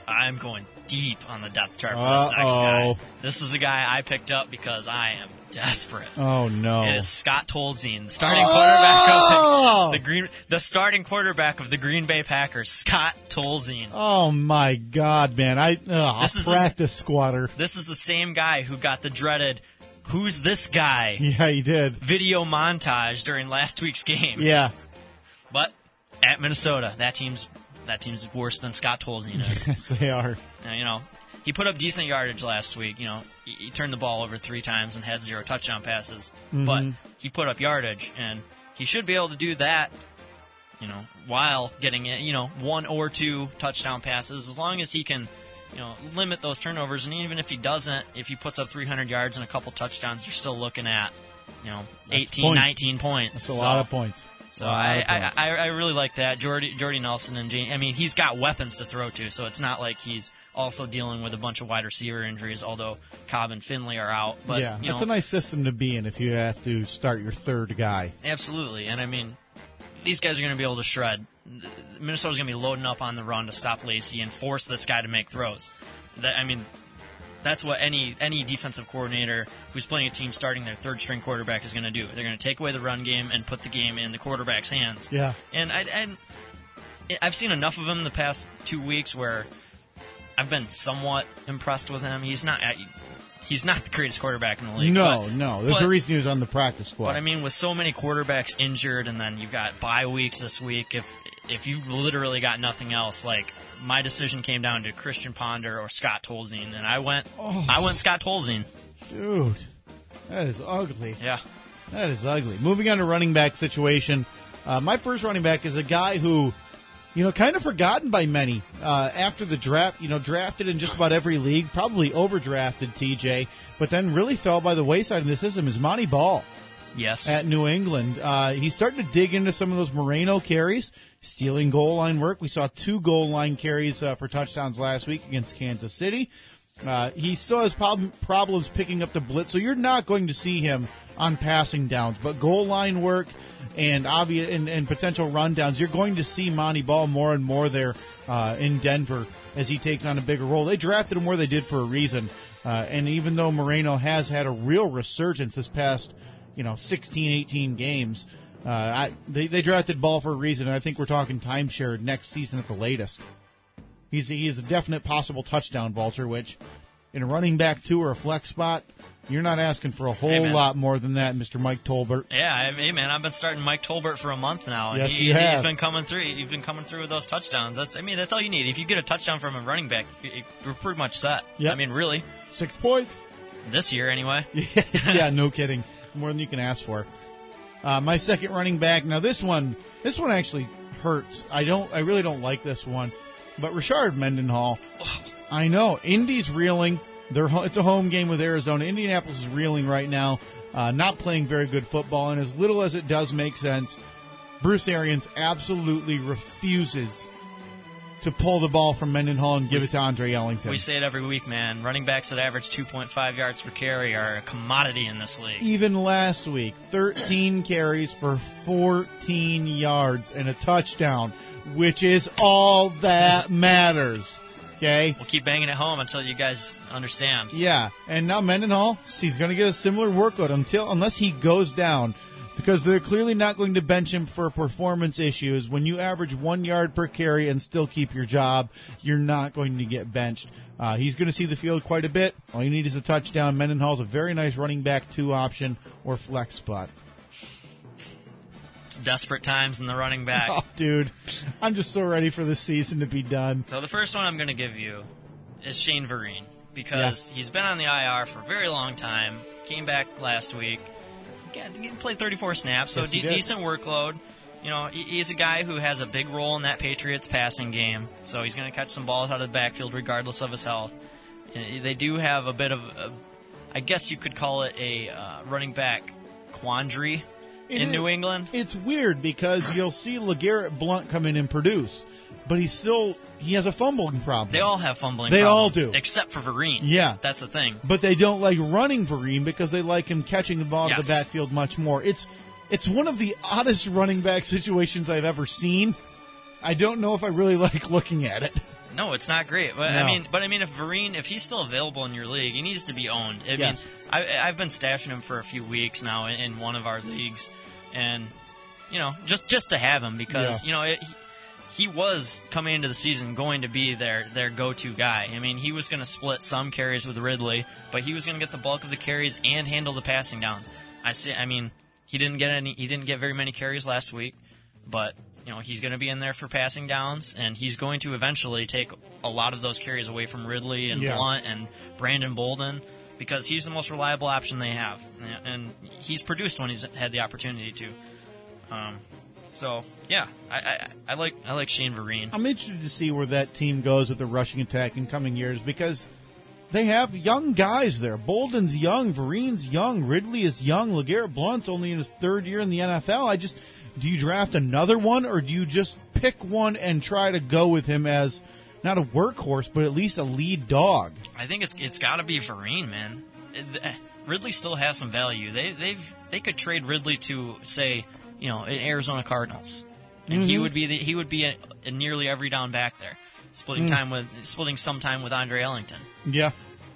I'm going deep on the depth chart for this next guy. This is a guy I picked up because I am desperate. Oh no! It is Scott Tolzien, starting quarterback of the starting quarterback of the Green Bay Packers. Scott Tolzien. Oh my God, man! Practice squatter. This is the same guy who got the dreaded "Who's this guy?" Yeah, he did. Video montage during last week's game. Yeah, but at Minnesota, that team's worse than Scott Tolzien is. Yes, they are. Now, he put up decent yardage last week. He turned the ball over 3 times and had 0 touchdown passes. Mm-hmm. But he put up yardage, and he should be able to do that, while getting 1 or 2 touchdown passes, as long as he can, limit those turnovers. And even if he doesn't, if he puts up 300 yards and a couple touchdowns, you're still looking at, 18, 19 points. That's a lot of points. So I really like that. Jordy Nelson and he's got weapons to throw to, so it's not like he's also dealing with a bunch of wide receiver injuries, although Cobb and Finley are out. But yeah, that's a nice system to be in if you have to start your third guy. Absolutely, and these guys are going to be able to shred. Minnesota's going to be loading up on the run to stop Lacey and force this guy to make throws. That's what any defensive coordinator who's playing a team starting their third-string quarterback is going to do. They're going to take away the run game and put the game in the quarterback's hands. Yeah. And I've seen enough of him the past 2 weeks where I've been somewhat impressed with him. He's not the greatest quarterback in the league. No. There's a reason he was on the practice squad. But, with so many quarterbacks injured, and then you've got bye weeks this week, if you've literally got nothing else, my decision came down to Christian Ponder or Scott Tolzien, and I went Scott Tolzien. Dude, that is ugly. Yeah. That is ugly. Moving on to running back situation. My first running back is a guy who, kind of forgotten by many after the draft, drafted in just about every league, probably overdrafted, TJ, but then really fell by the wayside in the system is Monty Ball. Yes. At New England. He's starting to dig into some of those Moreno carries, stealing goal line work. We saw 2 goal line carries for touchdowns last week against Kansas City. He still has problems picking up the blitz, so you're not going to see him on passing downs. But goal line work and potential rundowns, you're going to see Monty Ball more and more there in Denver as he takes on a bigger role. They drafted him where they did for a reason. And even though Moreno has had a real resurgence this past 16, 18 games. They drafted Ball for a reason, and I think we're talking timeshare next season at the latest. He is a definite possible touchdown vulture, which in a running back 2 or a flex spot, you're not asking for a whole lot more than that, Mr. Mike Tolbert. Yeah, I've been starting Mike Tolbert for a month now, and yes, he's been coming through. You've been coming through with those touchdowns. That's all you need. If you get a touchdown from a running back, you're pretty much set. Yep. Really. 6 points. This year, anyway. Yeah, no kidding. More than you can ask for. My second running back. Now this one actually hurts. I really don't like this one. But Rashard Mendenhall. I know Indy's reeling. It's a home game with Arizona. Indianapolis is reeling right now. Not playing very good football, and as little as it does make sense, Bruce Arians absolutely refuses to pull the ball from Mendenhall and give it to Andre Ellington. We say it every week, man. Running backs that average 2.5 yards per carry are a commodity in this league. Even last week, 13 carries for 14 yards and a touchdown, which is all that matters. Okay? We'll keep banging it home until you guys understand. Yeah, and now Mendenhall, he's going to get a similar workload unless he goes down. Because they're clearly not going to bench him for performance issues. When you average 1 yard per carry and still keep your job, you're not going to get benched. He's going to see the field quite a bit. All you need is a touchdown. Mendenhall's a very nice running back 2 option or flex spot. It's desperate times in the running back. Oh, dude. I'm just so ready for the season to be done. So the first one I'm going to give you is Shane Vereen. Because he's been on the IR for a very long time. Came back last week. He played 34 snaps, so yes, decent workload. He's a guy who has a big role in that Patriots passing game, so he's going to catch some balls out of the backfield regardless of his health. And they do have a bit of, I guess you could call it a running back quandary in New England. It's weird because you'll see LeGarrette Blount come in and produce, but he has a fumbling problem. They all have fumbling problems. They all do. Except for Vereen. Yeah. That's the thing. But they don't like running Vereen because they like him catching the ball in the backfield much more. It's one of the oddest running back situations I've ever seen. I don't know if I really like looking at it. No, it's not great. But No. I mean, if Vereen, if he's still available in your league, he needs to be owned. I Yes. mean, I've been stashing him for a few weeks now in one of our leagues, and just to have him because he was coming into the season going to be their go-to guy. I mean, he was going to split some carries with Ridley, but he was going to get the bulk of the carries and handle the passing downs. I mean, he didn't get very many carries last week, but he's going to be in there for passing downs, and he's going to eventually take a lot of those carries away from Ridley and Blunt and Brandon Bolden because he's the most reliable option they have, and he's produced when he's had the opportunity to. So yeah, I like Shane Vereen. I'm interested to see where that team goes with the rushing attack in coming years because they have young guys there. Bolden's young, Vereen's young, Ridley is young, LeGarrette Blount's only in his third year in the NFL. Do you draft another one, or do you just pick one and try to go with him as not a workhorse, but at least a lead dog? I think it's got to be Vereen, man. Ridley still has some value. They could trade Ridley to say an Arizona Cardinals, and he would be a nearly every down back there, splitting some time with Andre Ellington. Yeah.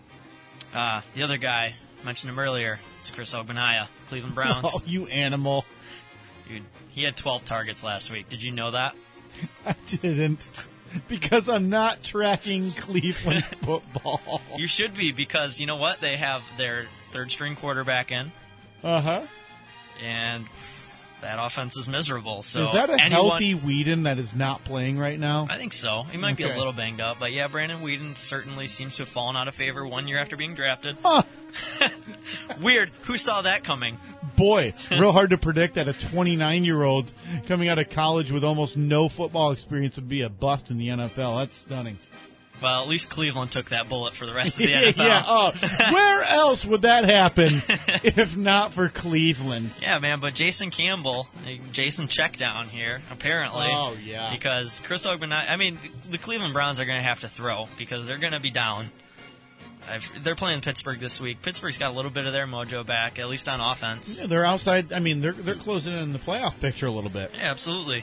The other guy, mentioned him earlier, it's Chris Ogbenaya, Cleveland Browns. Oh, you animal. Dude, he had 12 targets last week. Did you know that? I didn't, because I'm not tracking Cleveland football. You should be, because you know what? They have their third-string quarterback in. Uh-huh. And that offense is miserable. So is that a healthy Whedon that is not playing right now? I think so. He might be a little banged up, but yeah, Brandon Whedon certainly seems to have fallen out of favor 1 year after being drafted. Huh. Weird. Who saw that coming? Boy, real hard to predict that a 29-year-old coming out of college with almost no football experience would be a bust in the NFL. That's stunning. Well, at least Cleveland took that bullet for the rest of the NFL. Yeah. Where else would that happen if not for Cleveland? Yeah, man, but Jason Campbell, Jason Checkdown here, apparently. Oh, yeah. Because Chris Ogbenaya, the Cleveland Browns are going to have to throw because they're going to be down. They're playing Pittsburgh this week. Pittsburgh's got a little bit of their mojo back, at least on offense. Yeah, they're outside. They're closing in the playoff picture a little bit. Yeah, absolutely.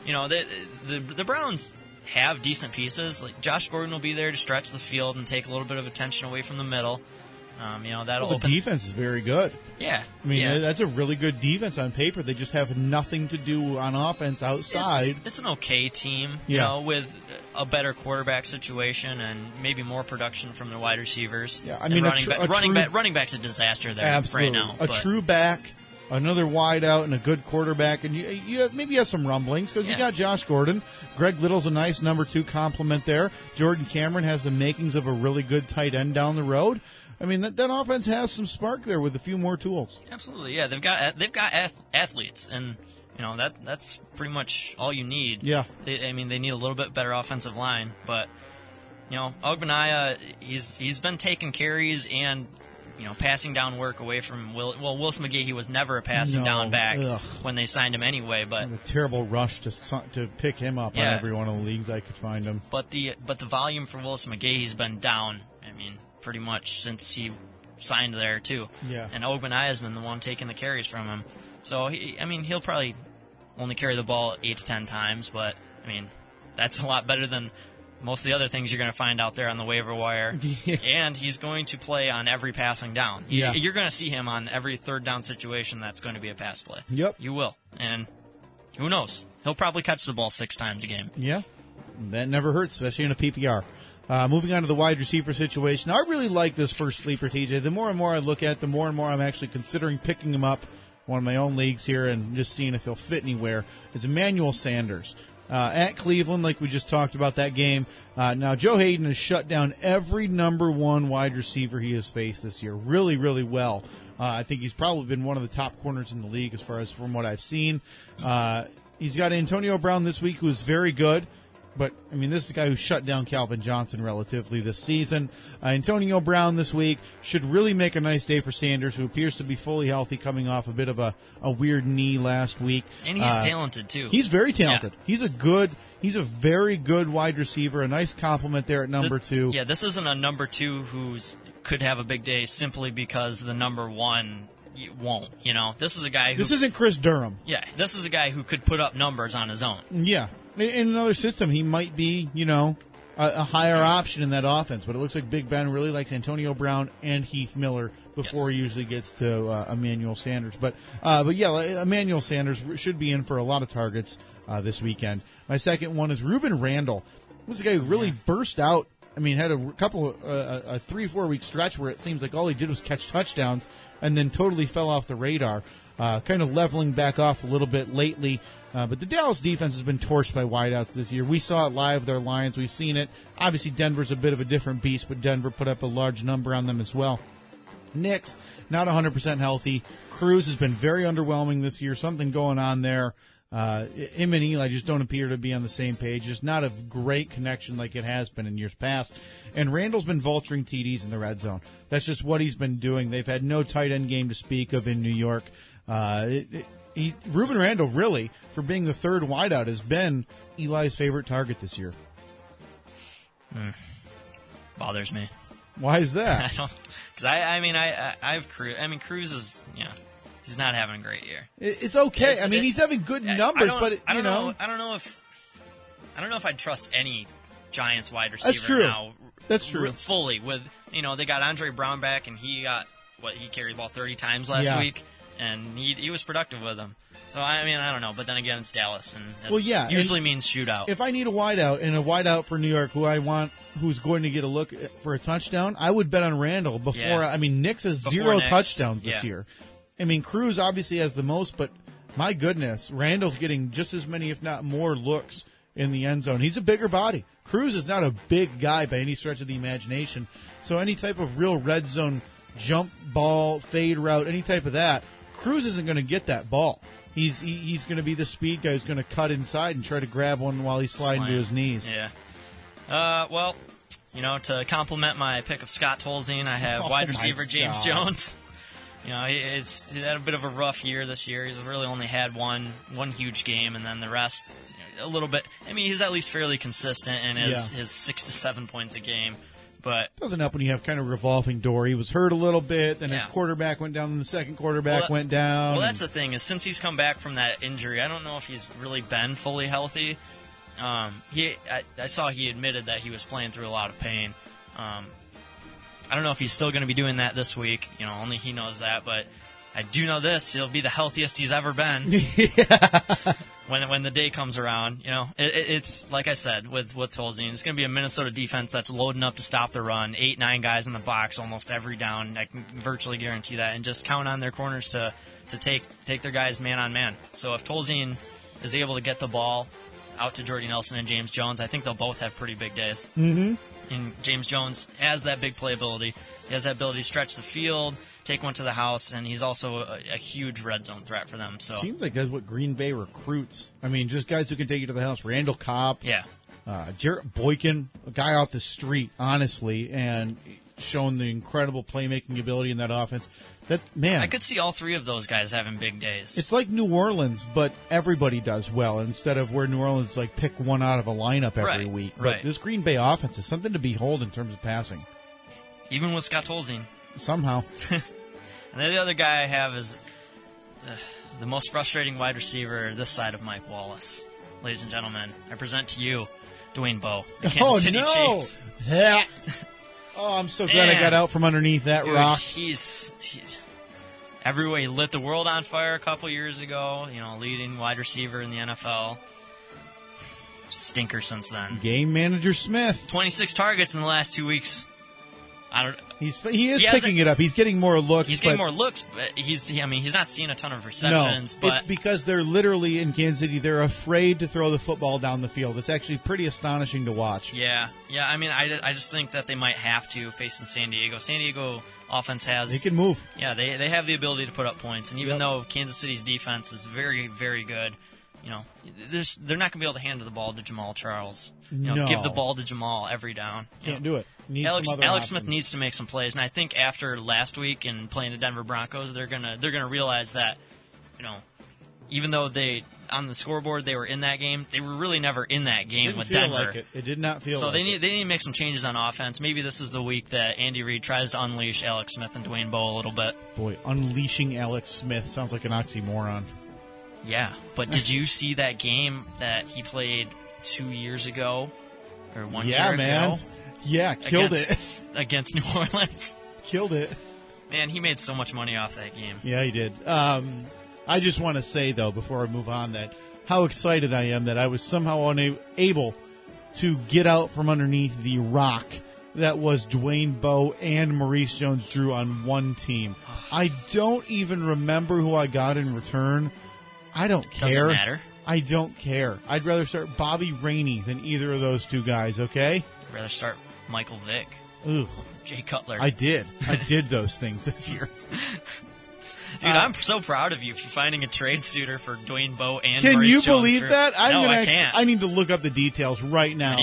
The Browns have decent pieces. Like Josh Gordon will be there to stretch the field and take a little bit of attention away from the middle. That'll the open. defense is very good. Yeah, that's a really good defense on paper. They just have nothing to do on offense outside. It's an okay team, with a better quarterback situation and maybe more production from the wide receivers. Yeah, running back's a disaster there absolutely. right now. A true back, another wide out, and a good quarterback, and you have some rumblings because you got Josh Gordon. Greg Little's a nice number 2 compliment there. Jordan Cameron has the makings of a really good tight end down the road. That offense has some spark there with a few more tools. Absolutely, yeah. They've got athletes, and that's pretty much all you need. Yeah. They need a little bit better offensive line, but Ogbenaya, he's been taking carries and passing down work away from Wilson McGahee. He was never a passing down back when they signed him anyway, but a terrible rush to pick him up on every one of the leagues I could find him. But the volume for Wilson McGahee's been down. Pretty much since he signed there too. Yeah. And Ogbenaya's been the one taking the carries from him. So he'll probably only carry the ball 8 to 10 times, but that's a lot better than most of the other things you're going to find out there on the waiver wire. Yeah. And he's going to play on every passing down. Yeah. You're going to see him on every third down situation that's going to be a pass play. Yep. You will. And who knows? He'll probably catch the ball 6 times a game. Yeah. That never hurts, especially in a PPR. Moving on to the wide receiver situation, I really like this first sleeper, TJ. The more and more I look at it, the more and more I'm actually considering picking him up one of my own leagues here and just seeing if he'll fit anywhere. It's Emmanuel Sanders. At Cleveland, like we just talked about that game. Now, Joe Hayden has shut down every number 1 wide receiver he has faced this year really, really well. I think he's probably been one of the top corners in the league as far as from what I've seen. He's got Antonio Brown this week, who is very good. But, this is the guy who shut down Calvin Johnson relatively this season. Antonio Brown this week should really make a nice day for Sanders, who appears to be fully healthy coming off a bit of a weird knee last week. And he's talented, too. He's very talented. Yeah. He's a very good wide receiver, a nice compliment there at number 2. Yeah, this isn't a number 2 who's could have a big day simply because the number 1 won't. This is a guy who... This isn't Chris Durham. Yeah, this is a guy who could put up numbers on his own. Yeah. In another system, he might be, a higher option in that offense. But it looks like Big Ben really likes Antonio Brown and Heath Miller before he usually gets to Emmanuel Sanders. But yeah, Emmanuel Sanders should be in for a lot of targets this weekend. My second one is Ruben Randall. This is a guy who really burst out. I mean, had a 3-4 week stretch where it seems like all he did was catch touchdowns and then totally fell off the radar. Kind of leveling back off a little bit lately. But the Dallas defense has been torched by wideouts this year. We saw it live, their Lions. We've seen it. Obviously, Denver's a bit of a different beast, but Denver put up a large number on them as well. Knicks, not 100% healthy. Cruz has been very underwhelming this year. Something going on there. Him and Eli just don't appear to be on the same page. Just not a great connection like it has been in years past. And Randall's been vulturing TDs in the red zone. That's just what he's been doing. They've had no tight end game to speak of in New York. Ruben Randall, really, for being the third wideout, has been Eli's favorite target this year. Bothers me. Why is that? I don't, because I've Cruz. I mean, Cruz is, he's not having a great year. It's okay. He's having good numbers, but I don't know if I'd trust any Giants wide receiver now. That's true. Fully with they got Andre Brown back, and he carried the ball 30 times last week, and he was productive with them. So I don't know, but then again, it's Dallas, and it usually means shootout. If I need a wideout and a wideout for New York, who's going to get a look for a touchdown, I would bet on Randall before. Yeah. Knicks has zero touchdowns this year. Cruz obviously has the most, but my goodness, Randall's getting just as many, if not more, looks in the end zone. He's a bigger body. Cruz is not a big guy by any stretch of the imagination. So any type of real red zone jump ball, fade route, any type of that, Cruz isn't going to get that ball. He's going to be the speed guy who's going to cut inside and try to grab one while he's sliding to his knees. Yeah. To complement my pick of Scott Tolzien, I have wide receiver James Jones. He's had a bit of a rough year this year. He's really only had one huge game, and then the rest, a little bit. He's at least fairly consistent in his 6 to 7 points a game. But doesn't help when you have kind of a revolving door. He was hurt a little bit, then his quarterback went down, and the second quarterback went down. Well, that's the thing, is since he's come back from that injury, I don't know if he's really been fully healthy. I saw he admitted that he was playing through a lot of pain. I don't know if he's still going to be doing that this week. Only he knows that. But I do know this: he'll be the healthiest he's ever been. When the day comes around, it's like I said with Tolzien, it's going to be a Minnesota defense that's loading up to stop the run. 8-9 guys in the box almost every down. I can virtually guarantee that, and just count on their corners to take their guys man on man. So if Tolzien is able to get the ball out to Jordy Nelson and James Jones, I think they'll both have pretty big days. Mm-hmm. And James Jones has that big playability. He has that ability to stretch the field, take one to the house, and he's also a huge red zone threat for them. So seems like that's what Green Bay recruits. Just guys who can take you to the house. Randall Cobb, Jarrett Boykin, a guy off the street, honestly, and shown the incredible playmaking ability in that offense. I could see all three of those guys having big days. It's like New Orleans, but everybody does well instead of where New Orleans pick one out of a lineup every week. But this Green Bay offense is something to behold in terms of passing. Even with Scott Tolzien. Somehow. And then the other guy I have is the most frustrating wide receiver this side of Mike Wallace. Ladies and gentlemen, I present to you Dwayne Bowe, the Kansas City Chiefs. Yeah. Oh, I'm so glad I got out from underneath that rock. Everywhere he lit the world on fire a couple years ago, leading wide receiver in the NFL. Stinker since then. Game manager Smith. 26 targets in the last 2 weeks. He is picking it up. He's getting more looks. He's getting more looks, but he's not seeing a ton of receptions. No, it's because they're literally in Kansas City. They're afraid to throw the football down the field. It's actually pretty astonishing to watch. Yeah. I just think that they might have to facing San Diego. San Diego offense has. They can move. Yeah, they have the ability to put up points, and even though Kansas City's defense is very, very good. They're not going to be able to hand the ball to Jamal Charles. Give the ball to Jamal every down. Can't do it. Alex Smith needs to make some plays, and I think after last week and playing the Denver Broncos, they're gonna realize that, even though they on the scoreboard they were in that game, they were really never in that game with Denver. It did not feel. So they need to make some changes on offense. Maybe this is the week that Andy Reid tries to unleash Alex Smith and Dwayne Bowe a little bit. Boy, unleashing Alex Smith sounds like an oxymoron. Yeah, but did you see that game that he played 2 years ago, or 1 year Yeah, man. ago. Yeah, killed against New Orleans. Killed it. Man, he made so much money off that game. Yeah, he did. I just want to say, though, before I move on, that how excited I am that I was somehow able to get out from underneath the rock that was Dwayne Bowe and Maurice Jones-Drew on one team. I don't even remember who I got in return. I don't care. Doesn't matter. I don't care. I'd rather start Bobby Rainey than either of those two guys, okay? I'd rather start Michael Vick. Ugh. Jay Cutler. I did those things this year. Dude, I'm so proud of you for finding a trade suitor for Dwayne Bowe and Can Maurice you Jones-Drew. believe that? I can't. I need to look up the details right now.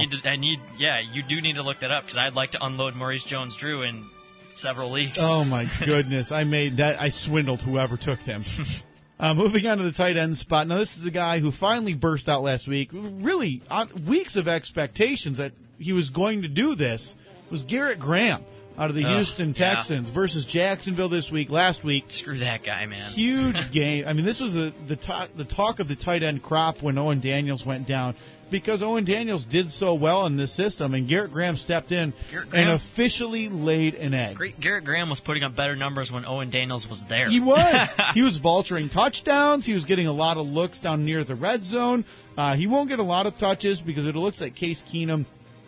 You do need to look that up because I'd like to unload Maurice Jones-Drew in several leagues. Oh my goodness! I swindled whoever took them. Moving on to the tight end spot. Now this is a guy who finally burst out last week. Really, weeks of expectations that he was going to do this. Was Garrett Graham out of the Houston Texans versus Jacksonville this week. Last week, screw that guy, man. Huge game. I mean, this was the talk of the tight end crop when Owen Daniels went down, because Owen Daniels did so well in this system, and Garrett Graham stepped in and officially laid an egg. Garrett Graham was putting up better numbers when Owen Daniels was there. He was. He was vulturing touchdowns. He was getting a lot of looks down near the red zone. He won't get a lot of touches because it looks like Case Keenum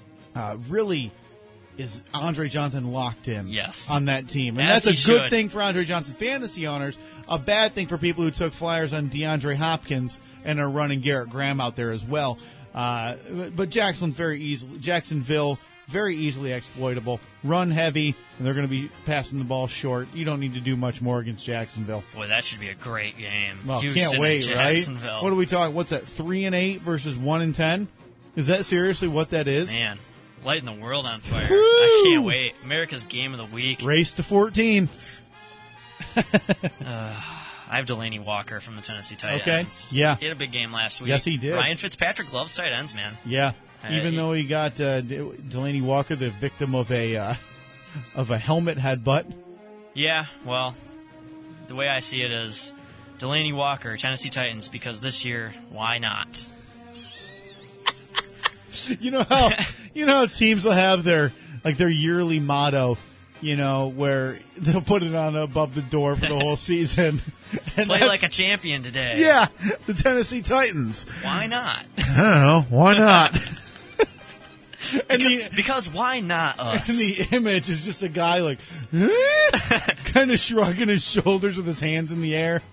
really is Andre Johnson locked in on that team. And that's a good thing for Andre Johnson fantasy owners, a bad thing for people who took flyers on DeAndre Hopkins and are running Garrett Graham out there as well. But Jacksonville, very easily exploitable, run heavy, and they're going to be passing the ball short. You don't need to do much more against Jacksonville. Boy, that should be a great game. Well, Houston can't wait, and right? Jacksonville. What are we talking? What's that, 3-8 versus 1-10? Is that seriously what that is? Man, lighting the world on fire. Woo! I can't wait. America's game of the week. Race to 14. I have Delaney Walker from the Tennessee tight ends. Yeah. He had a big game last week. Yes, he did. Ryan Fitzpatrick loves tight ends, man. Yeah. Even though he got Delaney Walker the victim of a helmet headbutt. Yeah, well, the way I see it is Delaney Walker, Tennessee Titans, because this year, why not? You know how teams will have their yearly motto, where they'll put it on above the door for the whole season. And play like a champion today. Yeah, the Tennessee Titans. Why not? I don't know. Why not? Because why not us? And the image is just a guy kind of shrugging his shoulders with his hands in the air.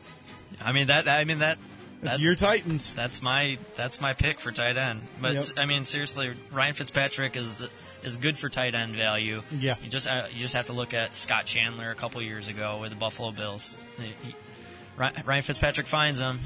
That's your Titans. That's my pick for tight end. But Yep. Seriously, Ryan Fitzpatrick is good for tight end value. Yeah. You just have to look at Scott Chandler a couple years ago with the Buffalo Bills. Ryan Fitzpatrick finds him.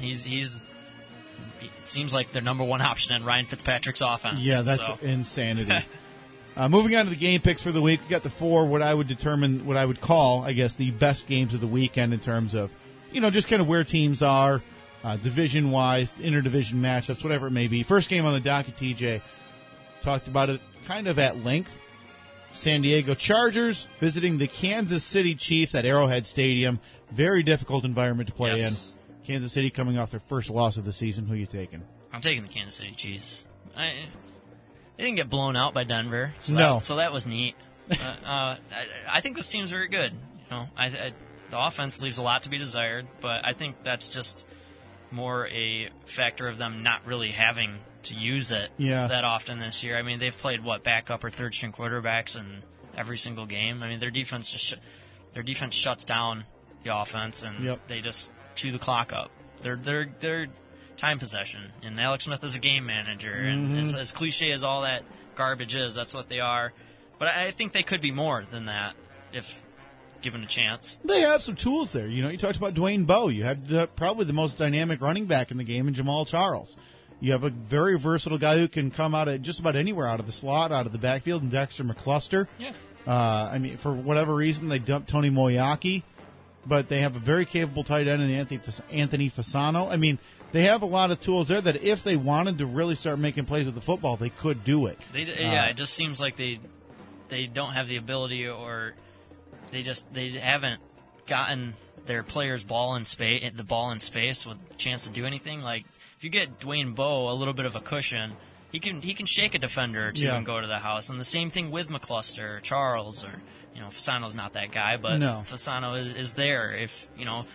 It seems like their number one option in Ryan Fitzpatrick's offense. Yeah, that's insanity. Moving on to the game picks for the week, we got the four what I would call, I guess, the best games of the weekend in terms of, just kind of where teams are, division-wise, interdivision matchups, whatever it may be. First game on the docket, TJ, talked about it kind of at length. San Diego Chargers visiting the Kansas City Chiefs at Arrowhead Stadium. Very difficult environment to play in. Kansas City coming off their first loss of the season. Who are you taking? I'm taking the Kansas City Chiefs. They didn't get blown out by Denver, so that was neat. I think this team's very good. The offense leaves a lot to be desired, but I think that's just more a factor of them not really having to use it that often this year. I mean, they've played backup or third string quarterbacks in every single game. I mean, their defense shuts down the offense, and they just chew the clock up. They're time possession, and Alex Smith is a game manager, and as cliche as all that garbage is, that's what they are. But I think they could be more than that if given a chance. They have some tools there. You talked about Dwayne Bowe. You have probably the most dynamic running back in the game in Jamal Charles. You have a very versatile guy who can come out of just about anywhere, out of the slot, out of the backfield, and Dexter McCluster. Yeah. For whatever reason, they dumped Tony Moyaki, but they have a very capable tight end in Anthony Fasano. I mean, they have a lot of tools there that if they wanted to really start making plays with the football, they could do it. It just seems like they don't have the ability, or they haven't gotten their players the ball in space with a chance to do anything. Like, if you get Dwayne Bowe a little bit of a cushion, he can shake a defender or two and go to the house. And the same thing with McCluster or Charles, or Fasano's not that guy, but Fasano is there if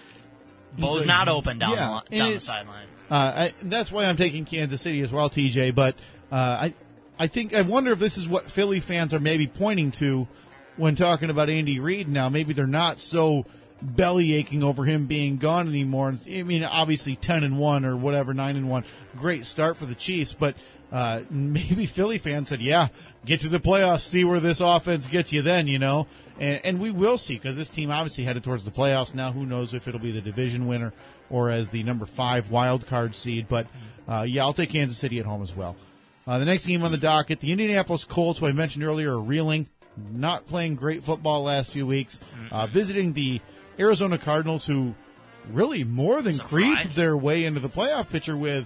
Bowe's not open down the sideline. That's why I'm taking Kansas City as well, TJ. But I wonder if this is what Philly fans are maybe pointing to when talking about Andy Reid now. Maybe they're not so belly aching over him being gone anymore. I mean, obviously 10-1 or whatever, 9-1, great start for the Chiefs, but maybe Philly fans said, "Yeah, get to the playoffs, see where this offense gets you." Then and we will see, because this team obviously headed towards the playoffs now. Who knows if it'll be the division winner or as the number 5 wild card seed? But I'll take Kansas City at home as well. The next game on the docket, the Indianapolis Colts, who I mentioned earlier, are reeling, not playing great football last few weeks, visiting the Arizona Cardinals, who really more than creeped their way into the playoff picture with,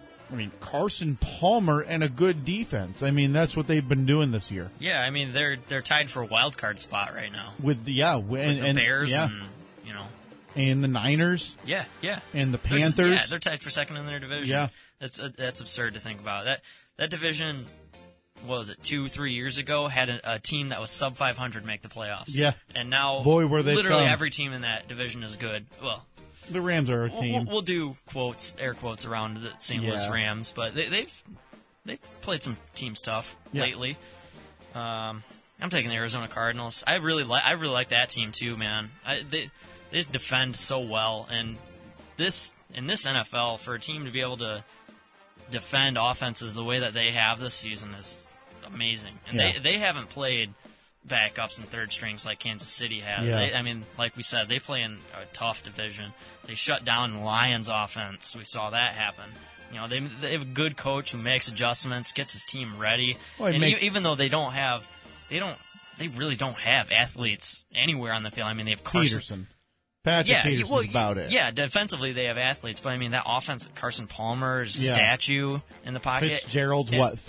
Carson Palmer and a good defense. That's what they've been doing this year. Yeah, they're tied for a wild card spot right now. With the Bears and the Niners. Yeah. And the Panthers. They're tied for second in their division. Yeah. That's absurd to think about. That division, what was it, 2-3 years ago, had a team that was sub 500 make the playoffs. Yeah. And now, boy, were they literally come. Every team in that division is good. Well, the Rams are a team. We'll do air quotes around the St. Louis Rams, but they've played some teams tough lately. I'm taking the Arizona Cardinals. I really like that team too, man. They defend so well, and in this NFL, for a team to be able to defend offenses the way that they have this season is amazing. And they haven't played backups and third strings like Kansas City has. Yeah. Like we said, they play in a tough division. They shut down the Lions offense. We saw that happen. They have a good coach who makes adjustments, gets his team ready. Even though they really don't have athletes anywhere on the field. They have Carson. Patrick Peterson's about it. Yeah, defensively they have athletes, but that offense, Carson Palmer's statue in the pocket. Fitzgerald's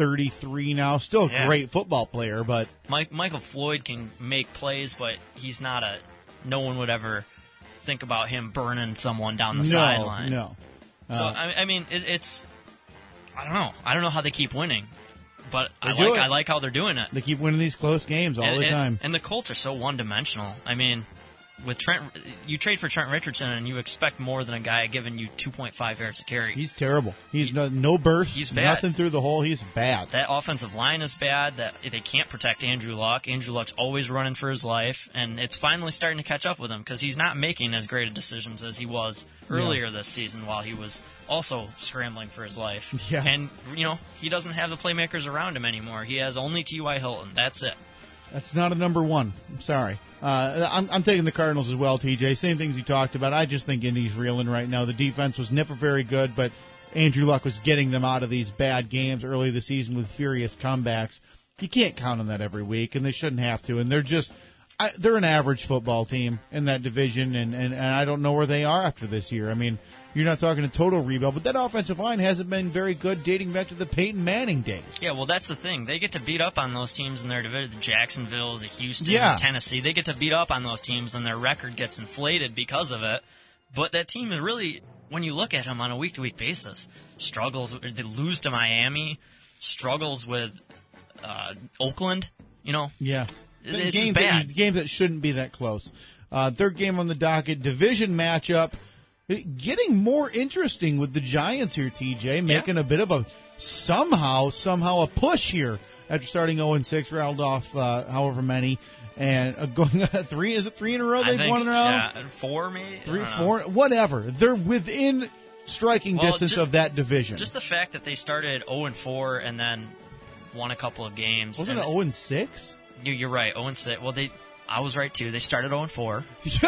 33 now, still a great football player, but Michael Floyd can make plays, but he's not no one would ever think about him burning someone down the sideline. No. So it's I don't know how they keep winning, but I like how they're doing it. They keep winning these close games all the time. And the Colts are so one-dimensional. With Trent, you trade for Trent Richardson and you expect more than a guy giving you 2.5 yards a carry. He's terrible. He's no burst. He's bad. Nothing through the hole. He's bad. That offensive line is bad. That they can't protect Andrew Luck. Andrew Luck's always running for his life, and it's finally starting to catch up with him because he's not making as great of decisions as he was earlier this season while he was also scrambling for his life. Yeah. And, he doesn't have the playmakers around him anymore. He has only T.Y. Hilton. That's it. That's not a number one. I'm sorry. I'm taking the Cardinals as well, TJ. Same things you talked about. I just think Indy's reeling right now. The defense was never very good, but Andrew Luck was getting them out of these bad games early this season with furious comebacks. You can't count on that every week, and they shouldn't have to. And they're an average football team in that division, and I don't know where they are after this year. You're not talking a total rebuild, but that offensive line hasn't been very good dating back to the Peyton Manning days. Yeah, well, that's the thing. They get to beat up on those teams in their division, the Jacksonvilles, the Houstons, Tennessee. They get to beat up on those teams, and their record gets inflated because of it. But that team is really, when you look at them on a week-to-week basis, struggles. They lose to Miami, struggles with Oakland, Yeah. It's bad. Games that shouldn't be that close. Third game on the docket, division matchup. Getting more interesting with the Giants here, TJ, making a bit of a somehow a push here after starting 0-6, rattled off however many, and going 3. Is it 3 in a row? They've won in a row. Yeah, 4 maybe. 3, 4, whatever. They're within striking distance of that division. Just the fact that they started 0-4 and then won a couple of games. Wasn't it 0-6? You're right, 0-6. Well, I was right, too. They started 0-4.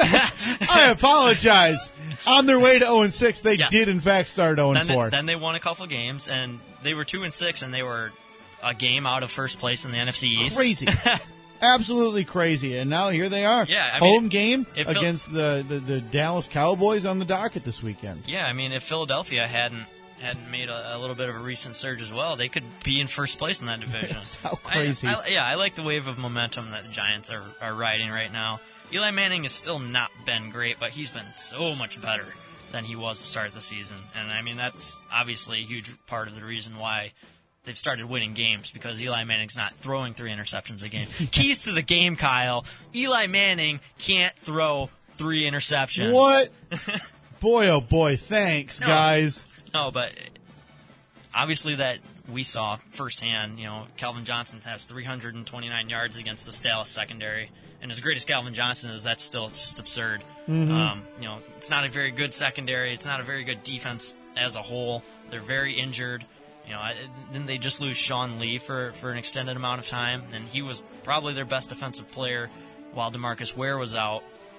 I apologize. On their way to 0-6, they did, in fact, start 0-4. Then they won a couple games, and they were 2-6, and they were a game out of first place in the NFC East. Crazy. Absolutely crazy. And now here they are. Yeah, home game against the Dallas Cowboys on the docket this weekend. Yeah, if Philadelphia hadn't made a little bit of a recent surge as well, they could be in first place in that division. How crazy. I like the wave of momentum that the Giants are riding right now. Eli Manning has still not been great, but he's been so much better. than he was to start the season. And, I mean, that's obviously a huge part of the reason why they've started winning games, because Eli Manning's not throwing 3 interceptions a game. Keys to the game, Kyle. Eli Manning can't throw 3 interceptions. What? Boy, oh boy, thanks, guys. No, but obviously that we saw firsthand, Calvin Johnson has 329 yards against the Dallas secondary. And as great as Calvin Johnson is, that's still just absurd. Mm-hmm. It's not a very good secondary. It's not a very good defense as a whole. They're very injured. Didn't they just lose Sean Lee for an extended amount of time? And he was probably their best defensive player while DeMarcus Ware was out.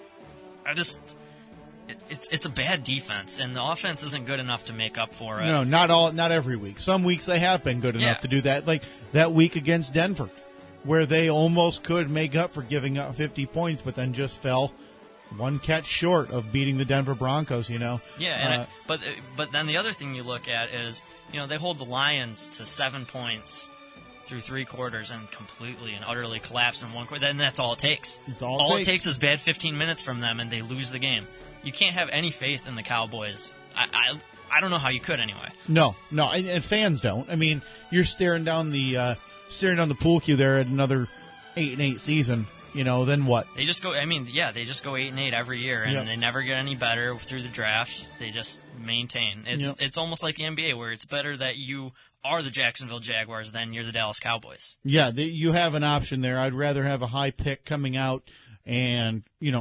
It's a bad defense, and the offense isn't good enough to make up for it. No, not every week. Some weeks they have been good enough to do that. Like that week against Denver, where they almost could make up for giving up 50 points, but then just fell one catch short of beating the Denver Broncos. Yeah, but then the other thing you look at is they hold the Lions to 7 points through 3 quarters and completely and utterly collapse in 1 quarter. Then that's all it takes. All it takes is bad 15 minutes from them, and they lose the game. You can't have any faith in the Cowboys. I don't know how you could anyway. No, and fans don't. I mean, you're staring down the pool cue there at another 8-8 season. Then what? They just go. They just go 8-8 every year, and they never get any better through the draft. They just maintain. It's almost like the NBA, where it's better that you are the Jacksonville Jaguars than you're the Dallas Cowboys. Yeah, you have an option there. I'd rather have a high pick coming out and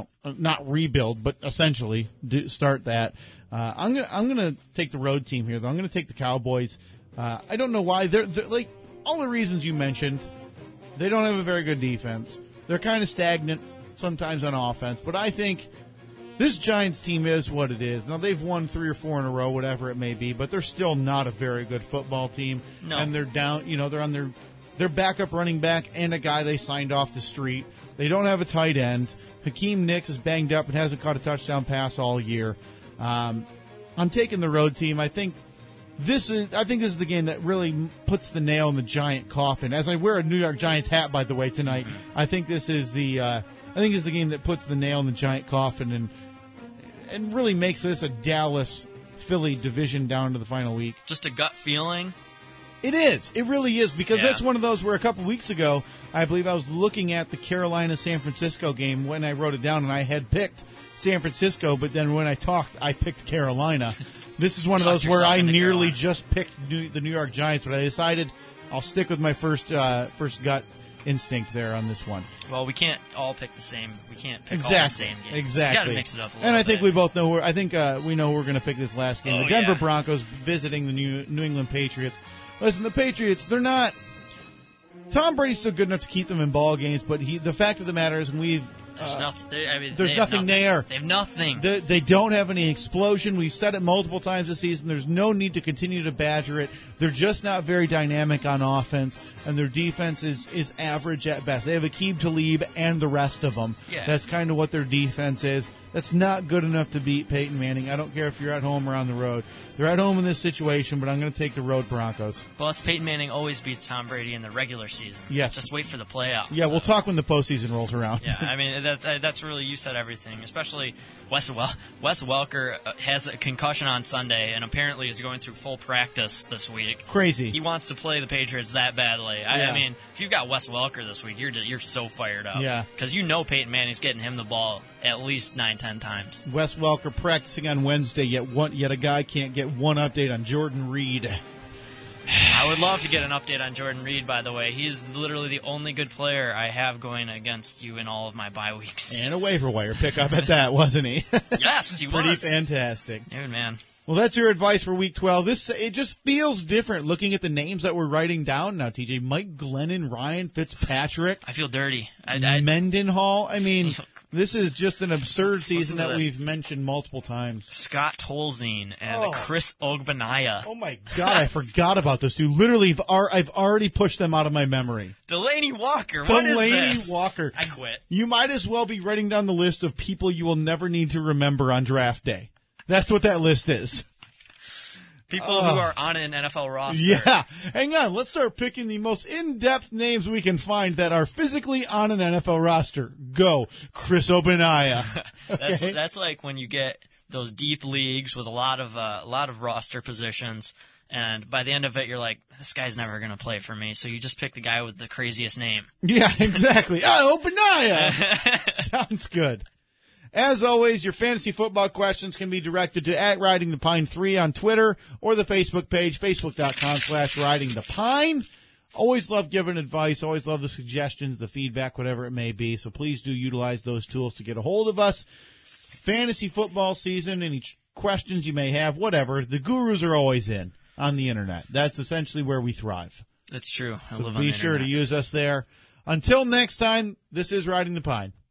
not rebuild, but essentially start that. I'm gonna take the road team here, though. I'm gonna take the Cowboys. I don't know why. They're like all the reasons you mentioned. They don't have a very good defense. They're kind of stagnant sometimes on offense, but I think this Giants team is what it is. Now, they've won 3 or 4 in a row, whatever it may be, but they're still not a very good football team. No. And they're down, they're on their backup running back and a guy they signed off the street. They don't have a tight end. Hakeem Nicks is banged up and hasn't caught a touchdown pass all year. I'm taking the road team. I think this is the game that really puts the nail in the Giant coffin. As I wear a New York Giants hat, by the way, tonight, I think this is the game that puts the nail in the Giant coffin and really makes this a Dallas-Philly division down to the final week. Just a gut feeling. It is. It really is, because that's one of those where a couple weeks ago, I believe I was looking at the Carolina-San Francisco game when I wrote it down, and I had picked San Francisco, but then when I talked, I picked Carolina. This is one of those where I nearly just picked the New York Giants, but I decided I'll stick with my first gut instinct there on this one. Well, we can't all pick the same. We can't pick all the same games. Exactly. You got to mix it up a little bit. And I think we both know we know we're going to pick this last game. The Denver Broncos visiting the New England Patriots. Listen, the Patriots, they're not. Tom Brady's still good enough to keep them in ball games, but the fact of the matter is, there's nothing. There's nothing there. They have nothing. They don't have any explosion. We've said it multiple times this season. There's no need to continue to badger it. They're just not very dynamic on offense, and their defense is average at best. They have Aqib Talib and the rest of them. Yeah. That's kind of what their defense is. That's not good enough to beat Peyton Manning. I don't care if you're at home or on the road. They're at home in this situation, but I'm going to take the road Broncos. Plus, Peyton Manning always beats Tom Brady in the regular season. Yes. Just wait for the playoffs. Yeah, we'll talk when the postseason rolls around. Yeah, I mean, that's really, you said everything, especially Wes Welker has a concussion on Sunday and apparently is going through full practice this week. Crazy. He wants to play the Patriots that badly. I mean, if you've got Wes Welker this week, you're so fired up. Yeah. Because Peyton Manning's getting him the ball at least 9-10 times. Wes Welker practicing on Wednesday, yet a guy can't get one update on Jordan Reed. I would love to get an update on Jordan Reed, by the way. He's literally the only good player I have going against you in all of my bye weeks. And a waiver wire pickup at that, wasn't he? Yes, he was. Pretty fantastic. Dude, man. Well, that's your advice for Week 12. It just feels different looking at the names that we're writing down now, TJ. Mike Glennon, Ryan Fitzpatrick. I feel dirty. Mendenhall. I mean, this is just an absurd season that we've mentioned multiple times. Scott Tolzien and Chris Ogbanaya. Oh, my God. I forgot about those two. Literally, I've already pushed them out of my memory. Delaney Walker. What is this? Delaney Walker. I quit. You might as well be writing down the list of people you will never need to remember on draft day. That's what that list is. People who are on an NFL roster. Yeah. Hang on. Let's start picking the most in-depth names we can find that are physically on an NFL roster. Go. Chris Ogbanaya. That's like when you get those deep leagues with a lot of roster positions. And by the end of it, you're like, this guy's never going to play for me. So you just pick the guy with the craziest name. Yeah, exactly. Obadiah. Sounds good. As always, your fantasy football questions can be directed to @RidingThePine3 on Twitter or the Facebook page, facebook.com/RidingThePine. Always love giving advice. Always love the suggestions, the feedback, whatever it may be. So please do utilize those tools to get a hold of us. Fantasy football season, any questions you may have, whatever, the gurus are always in on the internet. That's essentially where we thrive. That's true. I so live on the be sure internet. to use us there. Until next time, this is Riding the Pine.